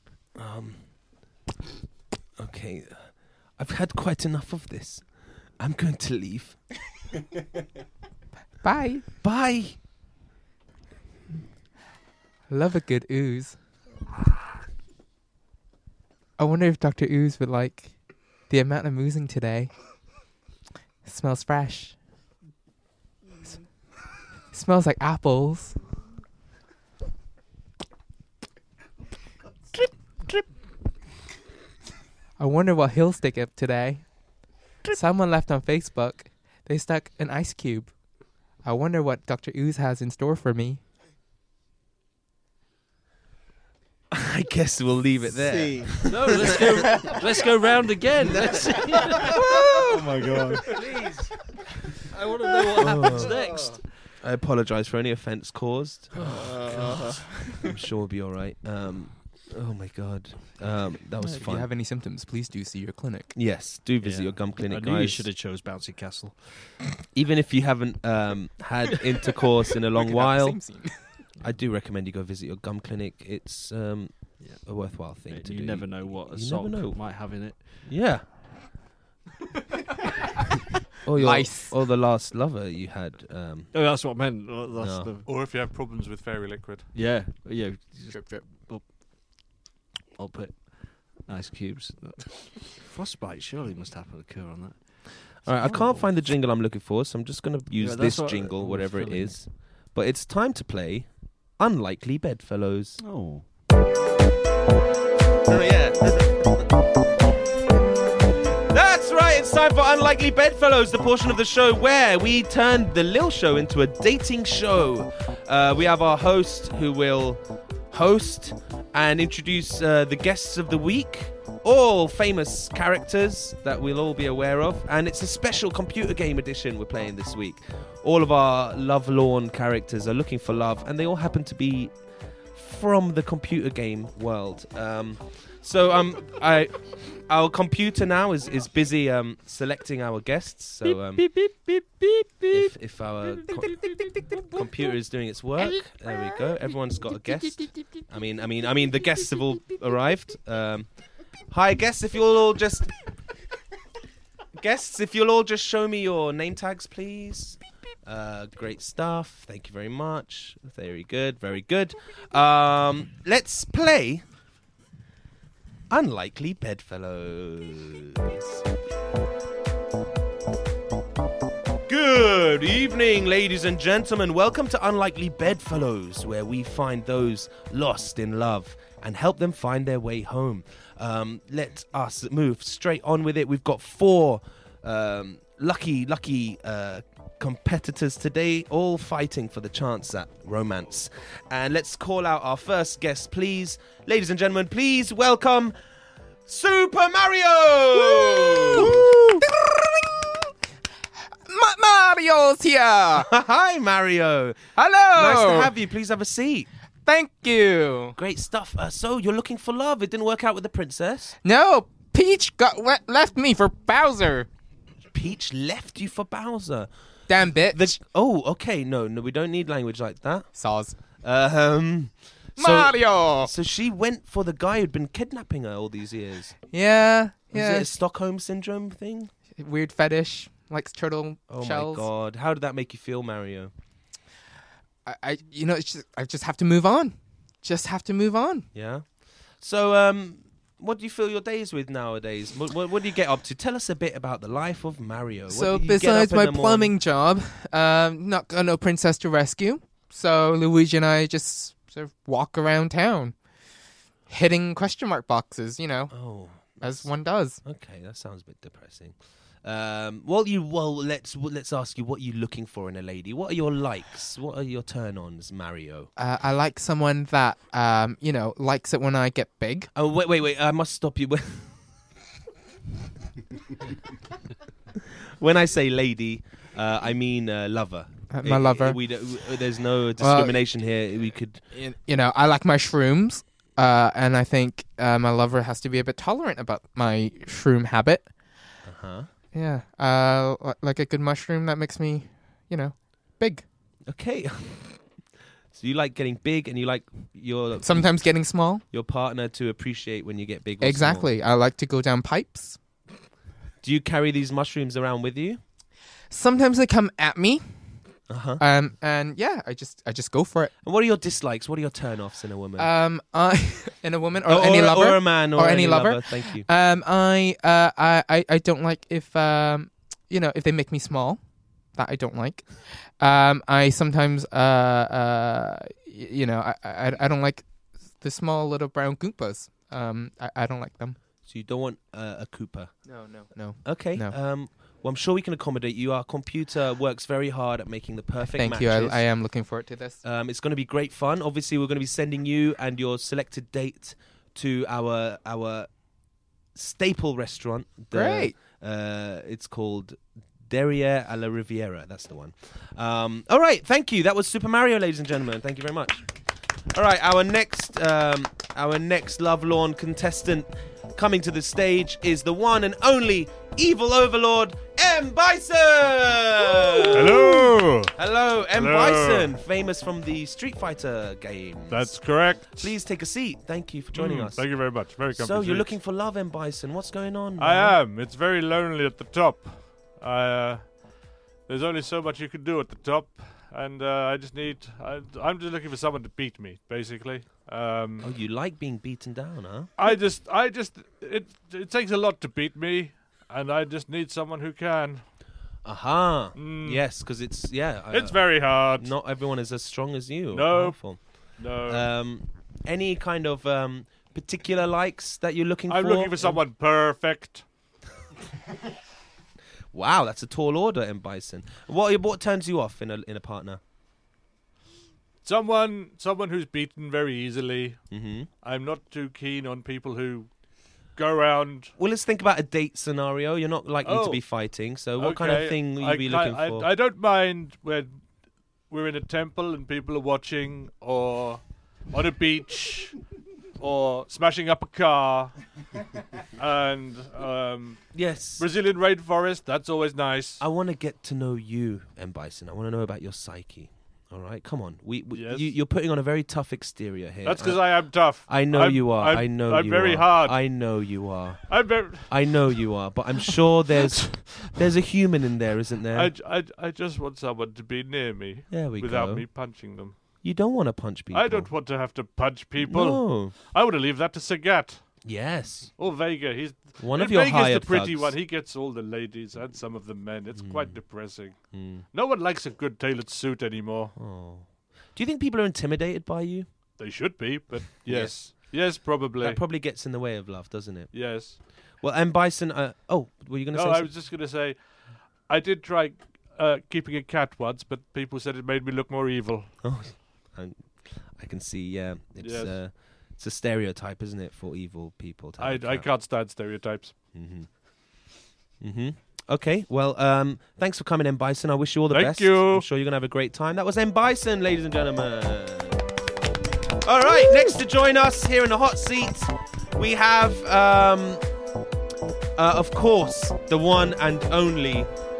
Okay. I've had quite enough of this. I'm going to leave. Bye. Bye. Love a good ooze. I wonder if Dr. Ooze would like the amount I'm oozing today. It smells fresh. Smells like apples. Drip, drip. I wonder what he'll stick up today. Someone left on Facebook. They stuck an ice cube. I wonder what Dr. Ooze has in store for me. I guess we'll leave it there. No, let's go round again. Oh my god. Please. I want to know what happens next. I apologise for any offence caused. I'm sure we'll be all right. Oh my god, that was If fun. you have any symptoms, please do see your clinic. Yes, do visit your gum clinic, I knew you guys. should have chose Bouncy Castle. Even if you haven't had intercourse in a long We could have the while, same scene. I do recommend you go visit your gum clinic. It's a worthwhile thing to You do. never know what a You sock never know. might have in it. Yeah. Or the last lover you had. Oh, that's what I meant. Or if you have problems with fairy liquid. Yeah. Drip, drip. I'll put ice cubes. Frostbite surely must happen occur on that. All right, I can't find the jingle I'm looking for, so I'm just going to use that's this what jingle, I was whatever it feeling. is. But it's time to play Unlikely Bedfellows. Oh. Oh, yeah. That's right, it's time for Unlikely Bedfellows, the portion of the show where we turn the Lil Show into a dating show. We have our host who will host and introduce the guests of the week, all famous characters that we'll all be aware of, and it's a special computer game edition we're playing this week. All of our lovelorn characters are looking for love, and they all happen to be from the computer game world. Our computer now is busy selecting our guests. So if our computer is doing its work, there we go. Everyone's got a guest. I mean, the guests have all arrived. Hi, guests. If you'll all just show me your name tags, please. Great stuff. Thank you very much. Very good. Very good. Let's play Unlikely Bedfellows. Good evening, ladies and gentlemen. Welcome to Unlikely Bedfellows, where we find those lost in love and help them find their way home. Let us move straight on with it. We've got 4 lucky competitors today, all fighting for the chance at romance. And let's call out our first guest, please. Ladies and gentlemen, please welcome Super Mario! Woo! Mario's here! Hi, Mario. Hello! Nice to have you. Please have a seat. Thank you. Great stuff. So, you're looking for love. It didn't work out with the princess? No, Peach left me for Bowser. Peach left you for Bowser? Damn bitch. Okay. No, we don't need language like that. Saws. Mario! So she went for the guy who'd been kidnapping her all these years. Yeah. Is it a Stockholm Syndrome thing? Weird fetish. Likes turtle shells. Oh my god. How did that make you feel, Mario? I just have to move on. Just have to move on. Yeah. So, what do you fill your days with nowadays? What do you get up to? Tell us a bit about the life of Mario. So besides my plumbing job, not got no princess to rescue. So Luigi and I just sort of walk around town, hitting question mark boxes, as one does. Okay, that sounds a bit depressing. Let's ask you what you're looking for in a lady. What are your likes? What are your turn-ons, Mario? I like someone that, likes it when I get big. Oh, wait, I must stop you. When I say lady, I mean lover. My lover. There's no discrimination here. We could, you know, I like my shrooms, and I think my lover has to be a bit tolerant about my shroom habit. Yeah, like a good mushroom that makes me, you know, big. Okay. So you like getting big, and you like sometimes getting small. Your partner to appreciate when you get big. Or exactly. Small. I like to go down pipes. Do you carry these mushrooms around with you? Sometimes they come at me. And yeah, I just go for it. And what are your dislikes? What are your turn-offs in a woman? In a woman or any lover, or a man, or any lover. Thank you. I don't like if you know, if they make me small. That I don't like. I sometimes you know, I don't like the small little brown Goombas. I don't like them. So you don't want a Koopa? No. Okay. No. Well, I'm sure we can accommodate you. Our computer works very hard at making the perfect Thank matches. you. I am looking forward to this. It's going to be great fun. Obviously, we're going to be sending you and your selected date to our staple restaurant. Great. It's called Derriere à la Riviera. That's the one. All right. Thank you. That was Super Mario, ladies and gentlemen. Thank you very much. All right. Our next lovelorn contestant coming to the stage is the one and only evil overlord M. Bison. Hello. Hello, M. Bison, famous from the Street Fighter games. That's correct. Please take a seat. Thank you for joining us. Thank you very much. Very comfy. So you're looking for love, M. Bison. What's going on? I am. It's very lonely at the top. There's only so much you can do at the top, and I'm just looking for someone to beat me, basically. Oh, you like being beaten down, huh? It takes a lot to beat me, and I just need someone who can. Aha. Yes, because it's very hard. Not everyone is as strong as you. No. No. Any kind of particular likes that you're looking for? I'm looking for someone perfect. Wow, that's a tall order, M. Bison. What turns you off in a partner? Someone who's beaten very easily. Mm-hmm. I'm not too keen on people who go around. Well, let's think about a date scenario. You're not likely to be fighting, so what kind of thing will you be looking for? I don't mind when we're in a temple and people are watching, or on a beach, or smashing up a car, and yes, Brazilian rainforest. That's always nice. I want to get to know you, M. Bison. I want to know about your psyche. All right, come on. You're putting on a very tough exterior here. That's because I am tough. I know you are. I'm very hard. I know you are. I know you are. But I'm sure there's a human in there, isn't there? I just want someone to be near me. There we without go. me punching them. You don't want to punch people. I don't want to have to punch people. No. I want to leave that to Sagat. Yes. Or Vega. He's one of your hired the pretty thugs. one. He gets all the ladies and some of the men. It's quite depressing. No one likes a good tailored suit anymore. Oh. Do you think people are intimidated by you? They should be, but yes. Yes, probably. That probably gets in the way of love, doesn't it? Yes. Well, M. Bison, were you going to say something? I was just going to say, I did try keeping a cat once, but people said it made me look more evil. Oh, I can see, yeah. It's a stereotype, isn't it, for evil people? I can't stand stereotypes. Okay, well, thanks for coming, M. Bison. I wish you all the best. Thank you. I'm sure you're going to have a great time. That was M. Bison, ladies and gentlemen. All right, next to join us here in the hot seat, we have, of course, the one and only...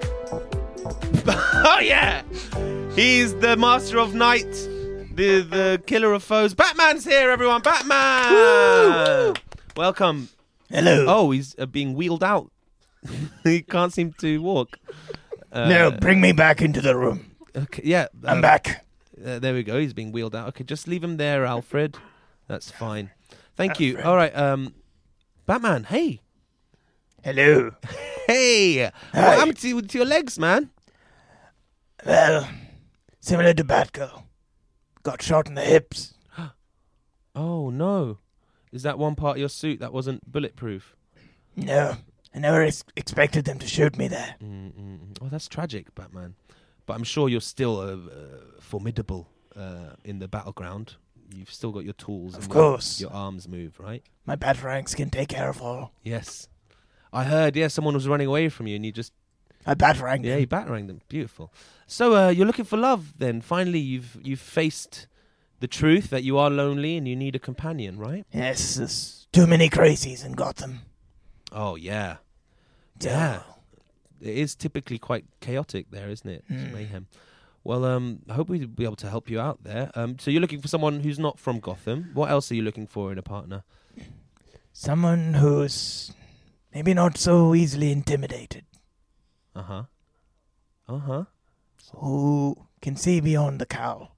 Oh, yeah! He's the master of night, the killer of foes. Batman's here, everyone. Batman! Woo! Welcome. Hello. Oh, he's being wheeled out. He can't seem to walk. No, bring me back into the room. Okay, yeah. I'm back. There we go. He's being wheeled out. Okay, just leave him there, Alfred. That's fine. Thank you. All right, Batman, hey. Hello. Hey. Hi. What happened to your legs, man? Well, similar to Batgirl. Got shot in the hips. Oh, no. Is that one part of your suit that wasn't bulletproof? No. I never expected them to shoot me there. Oh, that's tragic, Batman. But I'm sure you're still formidable in the battleground. You've still got your tools. Of course. Your arms move, right? My Batarangs can take care of all. Yes. I heard, someone was running away from you and you just... I bataranged them. Yeah, you bataranged them. Beautiful. So you're looking for love then. Finally, you've faced the truth that you are lonely and you need a companion, right? Yes, there's too many crazies in Gotham. Oh, yeah. Yeah. It is typically quite chaotic there, isn't it? It's mayhem. Well, I hope we'll be able to help you out there. So you're looking for someone who's not from Gotham. What else are you looking for in a partner? Someone who's maybe not so easily intimidated. Uh-huh. Uh-huh. Who can see beyond the cowl.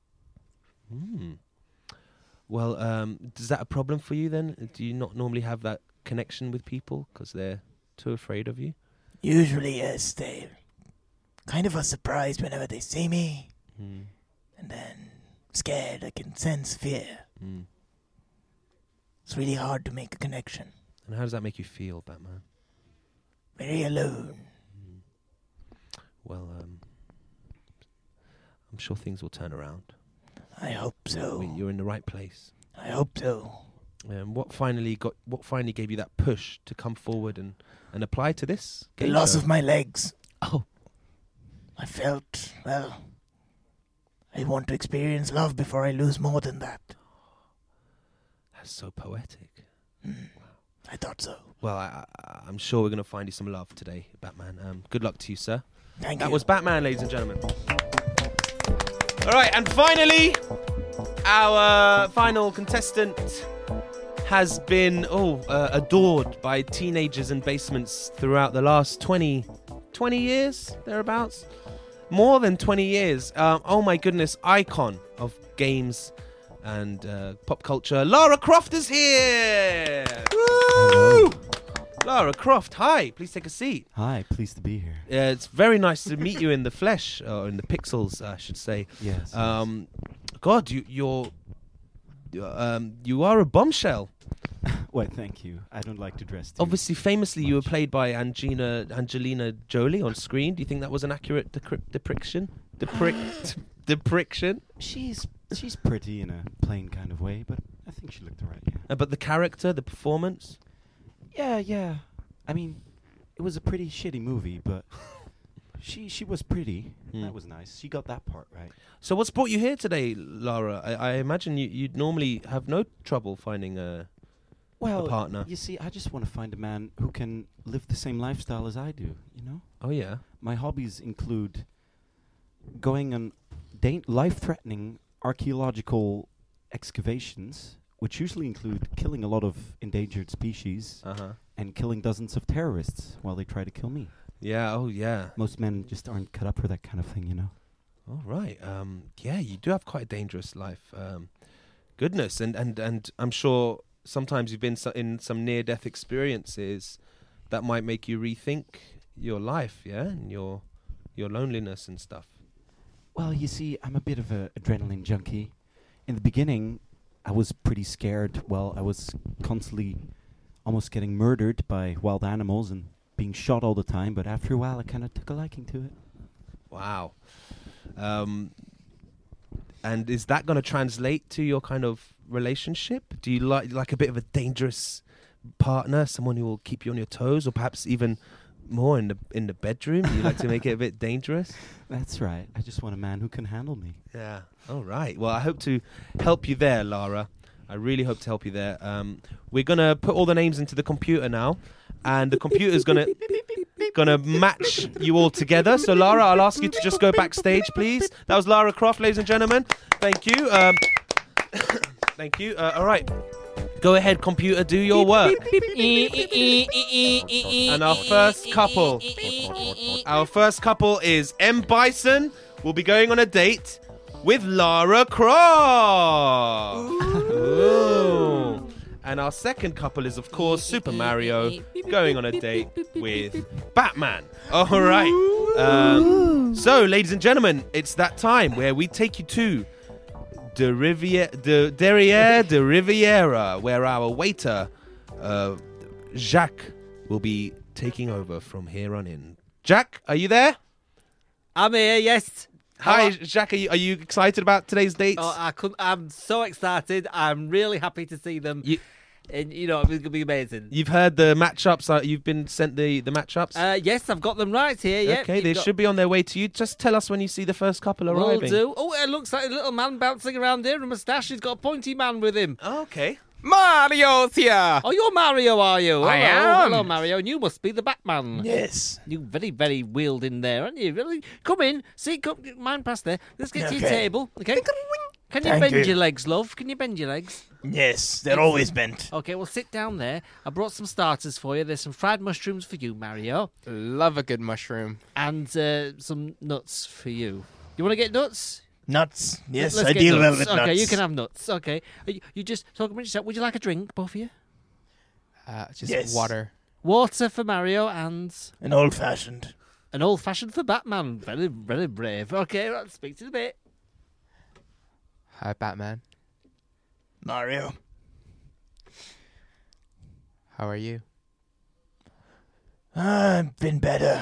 Well, is that a problem for you then? Do you not normally have that connection with people because they're too afraid of you? Usually, yes, they kind of are surprised whenever they see me. And then scared, I can sense fear. It's really hard to make a connection. And how does that make you feel, Batman? Very alone. Well, I'm sure things will turn around. I hope so. You're in the right place. I hope so. What finally gave you that push to come forward and apply to this? The loss of my legs. Oh. I felt, well, I want to experience love before I lose more than that. That's so poetic. I thought so. Well, I'm sure we're going to find you some love today, Batman. Good luck to you, sir. Thank you. That was Batman, ladies and gentlemen. All right, and finally, our final contestant has been adored by teenagers in basements throughout the last 20 years, thereabouts. More than 20 years. Oh my goodness, icon of games and pop culture. Lara Croft is here! Woo! Lara Croft, hi. Please take a seat. Hi, pleased to be here. It's very nice to meet you in the flesh, or in the pixels, I should say. Yes. God, you are a bombshell. Well, thank you. I don't like to dress too Obviously, famously, you were played by Angelina Jolie on screen. Do you think that was an accurate depiction? Depiction? She's pretty in a plain kind of way, but I think she looked alright. Yeah. But the character, the performance? Yeah. I mean, it was a pretty shitty movie, but she was pretty. That was nice. She got that part right. So what's brought you here today, Lara? I imagine you'd normally have no trouble finding a partner. You see, I just want to find a man who can live the same lifestyle as I do, you know? Oh, yeah? My hobbies include going on life-threatening archaeological excavations, which usually include killing a lot of endangered species and killing dozens of terrorists while they try to kill me. Yeah, oh yeah. Most men just aren't cut up for that kind of thing, you know? All right. Yeah, you do have quite a dangerous life. Goodness, and I'm sure sometimes you've been in some near-death experiences that might make you rethink your life, yeah? And your loneliness and stuff. Well, you see, I'm a bit of an adrenaline junkie. In the beginning, I was pretty scared. Well, I was constantly almost getting murdered by wild animals and being shot all the time, but after a while I kind of took a liking to it. Wow. And is that going to translate to your kind of relationship? Do you like a bit of a dangerous partner, someone who will keep you on your toes, or perhaps even more in the bedroom? Do you like to make it a bit dangerous? That's right. I just want a man who can handle me. Yeah. All right. Well, I hope to help you there, Lara. I really hope to help you there. We're going to put all the names into the computer now, and the computer's going to match you all together. So, Lara, I'll ask you to just go backstage, please. That was Lara Croft, ladies and gentlemen. Thank you. Thank you. All right. Go ahead, computer, do your work. And our first couple is M. Bison. Will be going on a date with Lara Croft. Ooh. And our second couple is, of course, Super Mario going on a date with Batman. All right. So, ladies and gentlemen, it's that time where we take you to Derriere de Riviera, where our waiter, Jacques, will be taking over from here on in. Jack, are you there? I'm here, yes. Hi, Jacques. Are you excited about today's dates? Oh, I'm so excited. I'm really happy to see them. And you know, it's going to be amazing. You've heard the matchups. You've been sent the matchups. Yes, I've got them right here. Yeah. Okay, they should be on their way to you. Just tell us when you see the first couple arriving. Will do. Oh, it looks like a little man bouncing around here. A moustache. He's got a pointy man with him. Oh, okay. Mario's here. Oh, you're Mario, are you? I Hello. am. Hello, Mario. And you must be the Batman. Yes. You very, very wheeled in there, aren't you? Really? Come in. See, come, mine past there. Let's get to your Okay. table. Okay. Can you Thank bend you. your legs, love? Can you bend your legs? Yes, they're always bent. Okay, well, sit down there. I brought some starters for you. There's some fried mushrooms for you, Mario. Love a good mushroom. And some nuts for you. You want to get nuts? Nuts. Yes, Let's I get deal nuts. well with Okay, nuts. you can have nuts. Okay. You just talk about yourself. Would you like a drink, both of you? Just Yes. water. Water for Mario and... An old-fashioned. An old-fashioned for Batman. Very, very brave. Okay, let's speak to the bit. Hi, Batman. Mario. How are you? I've been better.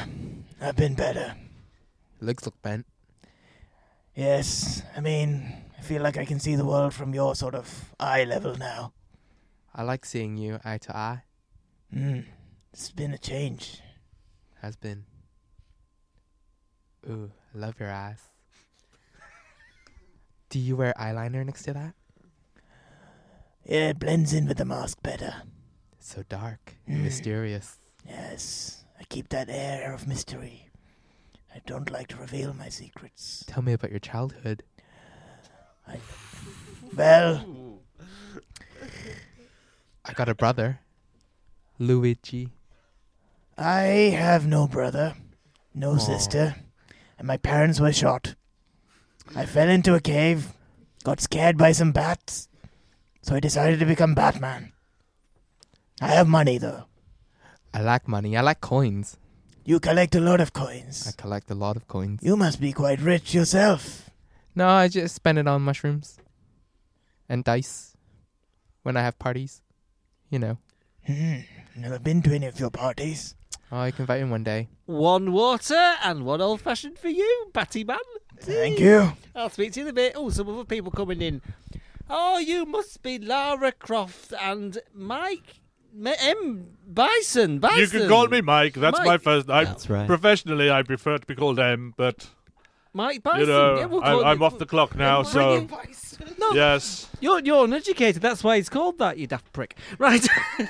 Legs look bent. Yes, I mean, I feel like I can see the world from your sort of eye level now. I like seeing you eye to eye. It's been a change. Has been. Ooh, I love your eyes. Do you wear eyeliner next to that? Yeah, it blends in with the mask better. It's so dark and mysterious. Yes, I keep that air of mystery. I don't like to reveal my secrets. Tell me about your childhood. Well, I got a brother, Luigi. I have no brother, no sister, and my parents were shot. I fell into a cave, got scared by some bats, so I decided to become Batman. I have money, though. I like money. I like coins. You collect a lot of coins. I collect a lot of coins. You must be quite rich yourself. No, I just spend it on mushrooms and dice when I have parties. You know. Never been to any of your parties. Oh, I can invite him one day. One water and one old-fashioned for you, Batty Man. Thank you. I'll speak to you in a bit. Oh, some other people coming in. Oh, you must be Lara Croft and Mike... Bison. You can call me Mike. That's Mike. my first. That's right. Professionally, I prefer to be called M, but Mike Bison. you know, Yeah, we'll call I'm you- off the clock now. So No, yes, you're uneducated. That's why it's called that. You daft prick. Right.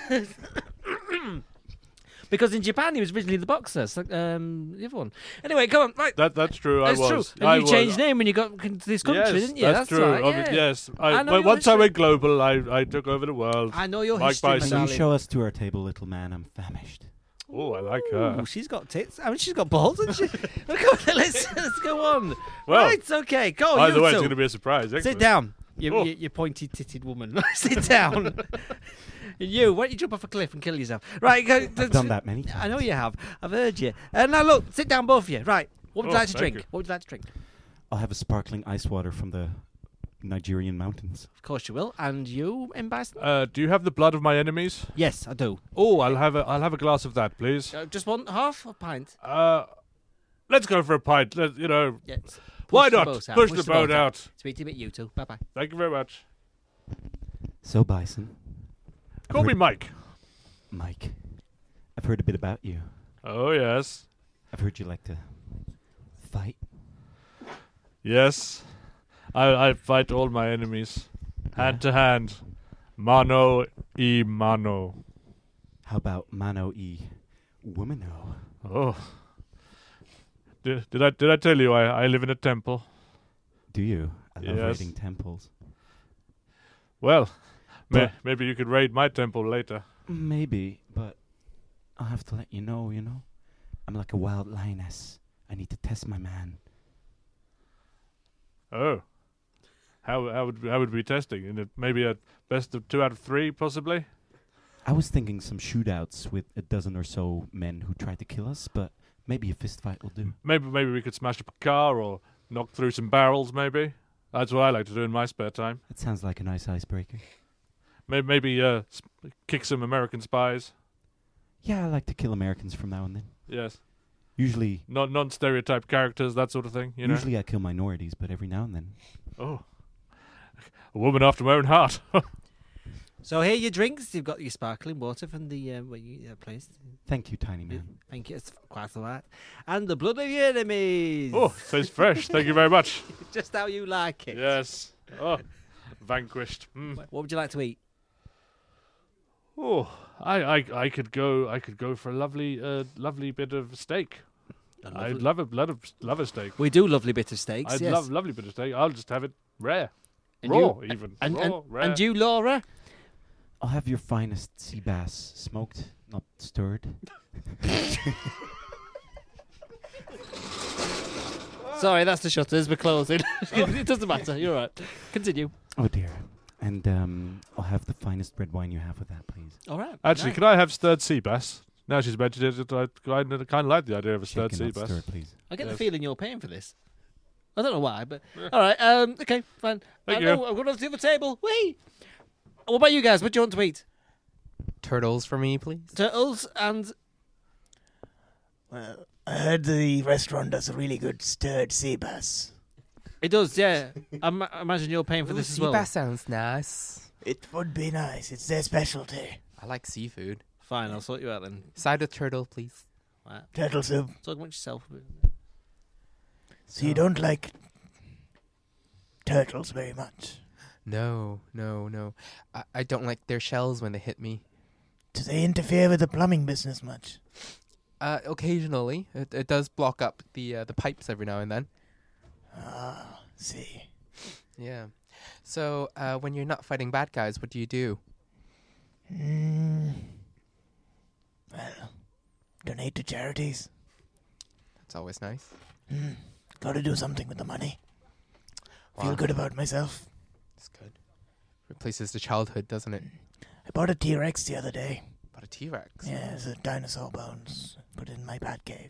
Because in Japan he was originally the boxer. So, the other one. Anyway, come on. Right. that's true. That's I was. true. And I you was. changed name when you got into this country, Yes, didn't you? That's true. right. Yeah. Yes. I know your Once I history. went global, I took over the world. I know your Mike history, Bison. Can you darling. show us to our table, little man? I'm famished. Oh, I like her. Ooh, she's got tits. I mean, she's got balls, hasn't she? let's go on. Well, right, okay, go. Either you way, two. it's going to be a surprise. Sit Excellent. down, you Oh. pointy-titted woman. Sit down. You, why don't you jump off a cliff and kill yourself? Right, go. I've done that many times. I know you have. I've heard you. Now look, sit down, both of you. Right, what would you Oh, like to thank drink? you. What would you like to drink? I'll have a sparkling ice water from the Nigerian mountains. Of course you will. And you, M. Bison? Do you have the blood of my enemies? Yes, I do. Oh, I'll have a glass of that, please. Just one half a pint. Let's go for a pint. You know, Yes. why Push the not? boat out. Push the boat out. Speak to you a bit, you two. Bye bye. Thank you very much. So, Bison. Call me Mike. Mike. I've heard a bit about you. Oh yes. I've heard you like to fight. Yes. I fight all my enemies, hand to hand, mano y mano. How about mano y womano? Oh. Did I tell you I live in a temple? Do you? I love Yes. raiding temples. Well, But- maybe you could raid my temple later. Maybe, but I'll have to let you know, I'm like a wild lioness. I need to test my man. Oh. How would we be testing? In maybe a best of 2 out of 3, possibly? I was thinking some shootouts with a dozen or so men who tried to kill us, but maybe a fist fight will do. Maybe we could smash up a car or knock through some barrels, maybe. That's what I like to do in my spare time. That sounds like a nice icebreaker. Maybe kick some American spies. Yeah, I like to kill Americans from now and then. Yes. Usually, Non-stereotype characters, that sort of thing, you know? usually I kill minorities, but every now and then. Oh. A woman after my own heart. So here are your drinks. You've got your sparkling water from the place. Thank you, Tiny Man. Thank you. It's quite all right. And the blood of your enemies. Oh, tastes fresh. Thank you very much. Just how you like it. Yes. Oh, vanquished. What would you like to eat? Oh, I could go for a lovely bit of steak. I'd love a steak. We do lovely bit of steaks. I'd yes. love lovely bit of steak. I'll just have it rare, And raw you- even. And, raw, and, rare. and you, Laura? I'll have your finest sea bass, smoked, not stirred. Sorry, that's the shutters. We're closing. It doesn't matter. You're right. Continue. Oh dear. And I'll have the finest red wine you have with that, please. All right. Actually, nice. can I have stirred sea bass? Now she's mentioned it, I kind of like the idea of a stirred Shaken, sea not bass. stirred, please. I get the Yes. feeling you're paying for this. I don't know why, but all right. Okay, fine. Thank you. I'm going to the other table. Whee! What about you guys? What do you want to eat? Turtles for me, please. Turtles and Well, I heard the restaurant does a really good stirred sea bass. it does, yeah. I imagine you're paying for this as sea well. bass sounds nice. It would be nice. It's their specialty. I like seafood. Fine, I'll sort you out then. Side with turtle, please. Right. Turtle soup. Talk amongst yourself. So you don't like turtles very much? No. I don't like their shells when they hit me. Do they interfere with the plumbing business much? Occasionally, it does block up the pipes every now and then. Ah, see. Yeah. So when you're not fighting bad guys, what do you do? Well, donate to charities. That's always nice. Gotta do something with the money. Feel Wow. good about myself. That's good. Replaces the childhood, doesn't it? I bought a T-Rex the other day. Bought a T-Rex? Yeah, it's a dinosaur bones. Put it in my bat cave.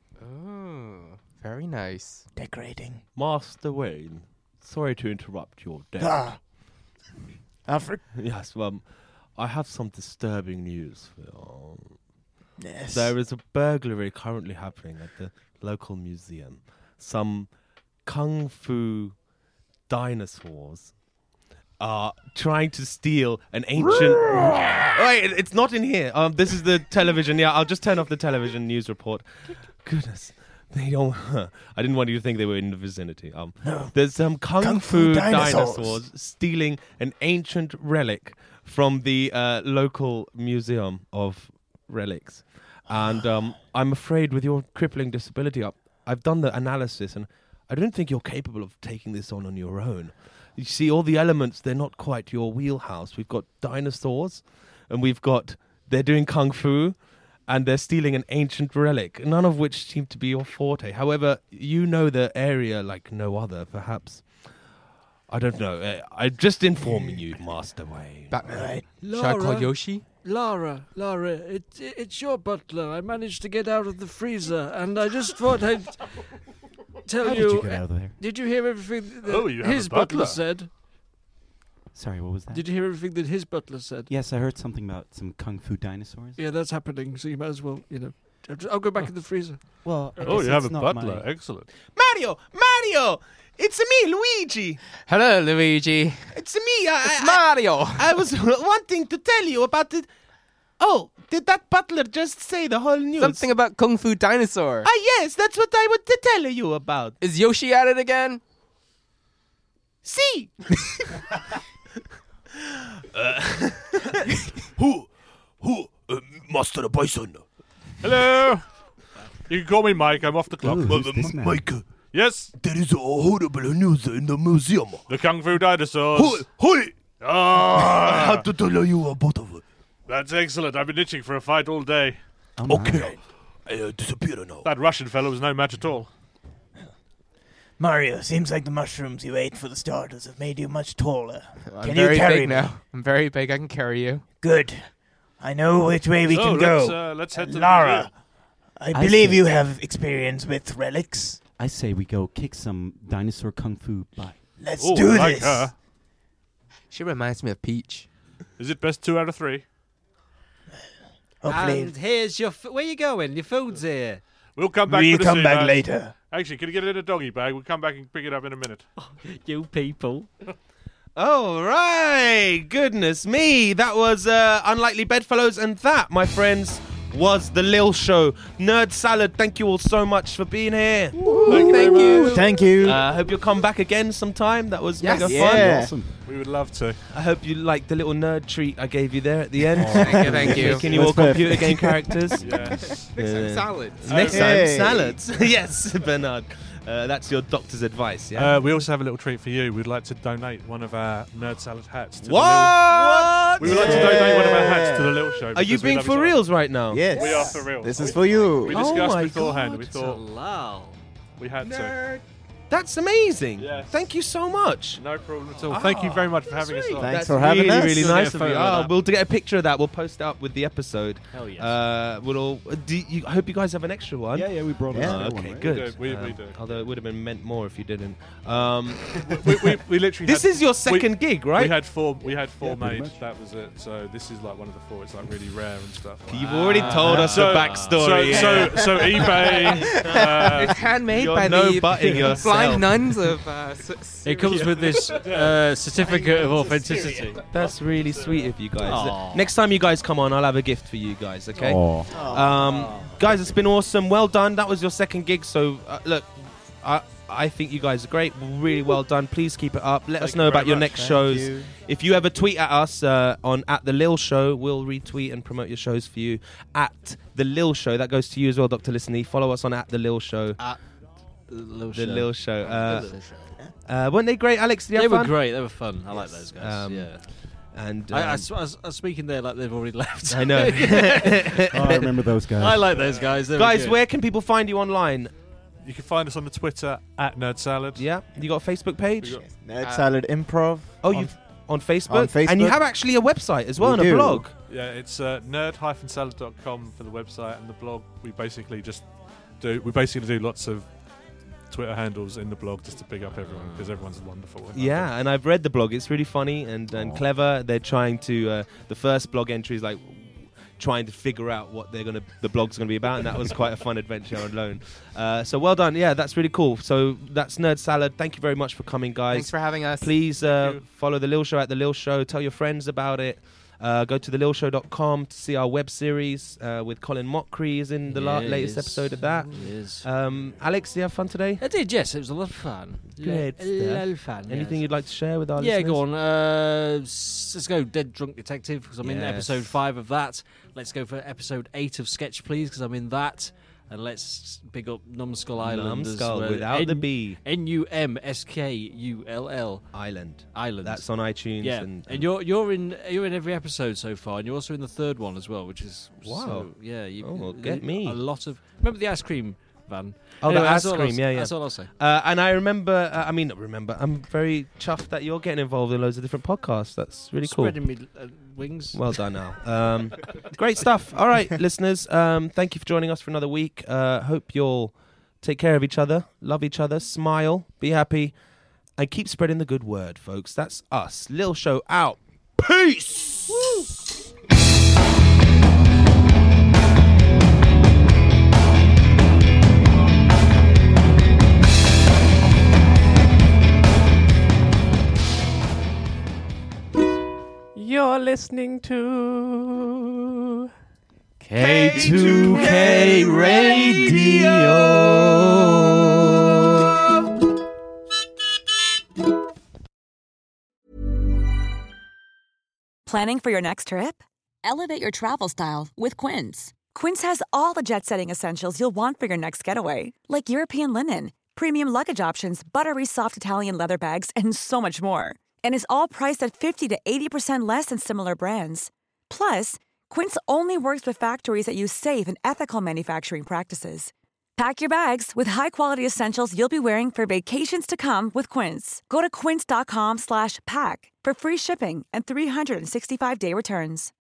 Oh, very nice. Decorating. Master Wayne, sorry to interrupt your day. Ah! Alfred? Yes, well, I have some disturbing news. Yes. There is a burglary currently happening at the local museum. Some kung fu dinosaurs are trying to steal an ancient... Wait, it's not in here. This is the television. Yeah, I'll just turn off the television news report. Goodness. They don't... I didn't want you to think they were in the vicinity. No. There's some kung fu dinosaurs stealing an ancient relic from the local museum of relics. And I'm afraid with your crippling disability, I've done the analysis, and I don't think you're capable of taking this on your own. You see, all the elements, they're not quite your wheelhouse. We've got dinosaurs, and they're doing kung fu, and they're stealing an ancient relic, none of which seem to be your forte. However, you know the area like no other, perhaps. I don't know. I'm just informing you, Master Wayne. Batman. Right. Should I call Yoshi? Laura, it's your butler. I managed to get out of the freezer, and I just thought I'd tell How you. did you get out of there? Did you hear everything that Oh, you have his a butler. said? Sorry, what was that? Did you hear everything that his butler said? Yes, I heard something about some kung fu dinosaurs. Yeah, that's happening. So you might as well, I'll go back in the freezer. Well, I Oh, guess you have a it's not butler. my- Excellent. Mario! It's me, Luigi! Hello, Luigi. It's me! It's Mario. I was wanting to tell you about it. Oh, did that butler just say the whole news? Something about Kung Fu Dinosaur. Yes, that's what I wanted to tell you about. Is Yoshi at it again? See! Master Bison. Hello. You can call me Mike. I'm off the clock. Ooh, who's this man? Mike, Yes. there is a horrible news in the museum. The kung fu dinosaurs. Hoi! I Ah, have to tell you about it. that's excellent. I've been itching for a fight all day. Oh, my. Okay, I disappear now. That Russian fellow was no match at all. Mario, seems like the mushrooms you ate for the starters have made you much taller. I'm Can very you carry big me? now. I'm very big. I can carry you. Good. I know which way we So, can let's, go. let's head to the Lara, museum. I believe see. you have experience with relics. I say we go kick some dinosaur kung fu butt. Let's Ooh, do like this. her. She reminds me of Peach. Is it best 2 out of 3? Hopefully, And here's your... where you going? Your food's here. We'll come back. we'll for the come sea back bass. later. Actually, can you get it in a doggy bag? We'll come back and pick it up in a minute. You people. All right, goodness me. That was Unlikely Bedfellows, and that, my friends, was The Lil Show. Nerd Salad, thank you all so much for being here. Thank you. Thank you. I hope you'll come back again sometime. That was mega fun. Yeah. Awesome. We would love to. I hope you liked the little nerd treat I gave you there at the end. Thank you. Making you all computer game characters. Yes. Next time, salads. Next Hey. time, salads. Yes, Bernard. That's your doctor's advice, yeah? We also have a little treat for you. We'd like to donate one of our Nerd Salad hats. To What? We would like to donate one of our hats to the Lil Show. Are you because we being love for each other. reals right now? Yes. We are for real. This is for you. We Oh discussed my beforehand. God. We thought Wow. we had to. That's amazing. Yes. Thank you so much. No problem at all. Thank you very much for having us on. Thanks That's for having really, us. really We'll nice get a of you. photo of that. We'll get a picture of that. We'll post it up with the episode. Hell yes. We'll all. I hope you guys have an extra one. Yeah, we brought it. Yeah. out. Okay, Right? good. We do. Although it would have been meant more if you didn't. We literally. This had- is your second gig, right? We had four. We had four pretty made. much. That was it. So this is like one of the four. It's like really rare and stuff. You've already told us the backstory. So eBay. It's handmade You're by no the butting yourself. blind nuns of. It comes with this certificate of authenticity. That's really sweet of you guys. Aw. Next time you guys come on, I'll have a gift for you guys, okay? Aw. Guys, it's been awesome. Well done. That was your second gig. So, look, I think you guys are great. Really well done. Please keep it up. Let us know about your next shows. you. If you ever tweet at us on @TheLil Show, we'll retweet and promote your shows for you. @TheLil Show. That goes to you as well, Dr. Listener. Follow us on @TheLil Show. The Lil Show. Weren't they great, Alex? Did you They have were fun? great. They were fun. I like those guys. Yeah. And I was speaking there like they've already left. I know. Oh, I remember those guys. I like those guys. They were Guys, good. where can people find you online? You can find us on the Twitter @NerdSalad. Yeah, you got a Facebook page? Nerd Salad Improv. Oh, on- you've on Facebook? on Facebook. And you have actually a website as well We and a do. blog. Yeah, it's nerd-salad.com for the website, and the blog. We basically do lots of Twitter handles in the blog just to big up everyone because everyone's wonderful. Yeah, and I've read the blog. It's really funny and clever. They're trying to. The first blog entry is like trying to figure out what the blog's gonna be about, and that was quite a fun adventure alone. So well done. Yeah, that's really cool. So that's Nerd Salad. Thank you very much for coming, guys. Thanks for having us. Please follow the Lil Show @The Lil Show. Tell your friends about it. Go to thelilshow.com to see our web series with Colin Mockery is in the latest episode of that. Yes. Alex, did you have fun today? I did, yes. It was a lot of fun. Great A stuff. lot of fun. Anything yes. you'd like to share with our Yeah, listeners? go on. Let's go Dead Drunk Detective because I'm in Yes. episode 5 of that. Let's go for episode 8 of Sketch Please because I'm in that. And let's big up Numskull Island. Numskull without the B. NUMSKULL. Island. That's on iTunes. Yeah, and you're in every episode so far, and you're also in the third one as well, which is Wow. So, yeah, you get me. a lot of. Remember the ice cream van? Oh, Anyway, the ice that's all cream, I'll- yeah. That's all I'll say. And I remember, I'm very chuffed that you're getting involved in loads of different podcasts. That's really cool. Spreading me wings. Well done, Al. Great stuff. All right, listeners, thank you for joining us for another week. Hope you'll take care of each other, love each other, smile, be happy, and keep spreading the good word, folks. That's us. Lil Show out. Peace! Woo! You're listening to K2K Planning for your next trip? Elevate your travel style with Quince. Quince has all the jet-setting essentials you'll want for your next getaway, like European linen, premium luggage options, buttery soft Italian leather bags, and so much more. And is all priced at 50 to 80% less than similar brands. Plus, Quince only works with factories that use safe and ethical manufacturing practices. Pack your bags with high-quality essentials you'll be wearing for vacations to come with Quince. Go to quince.com/pack for free shipping and 365-day returns.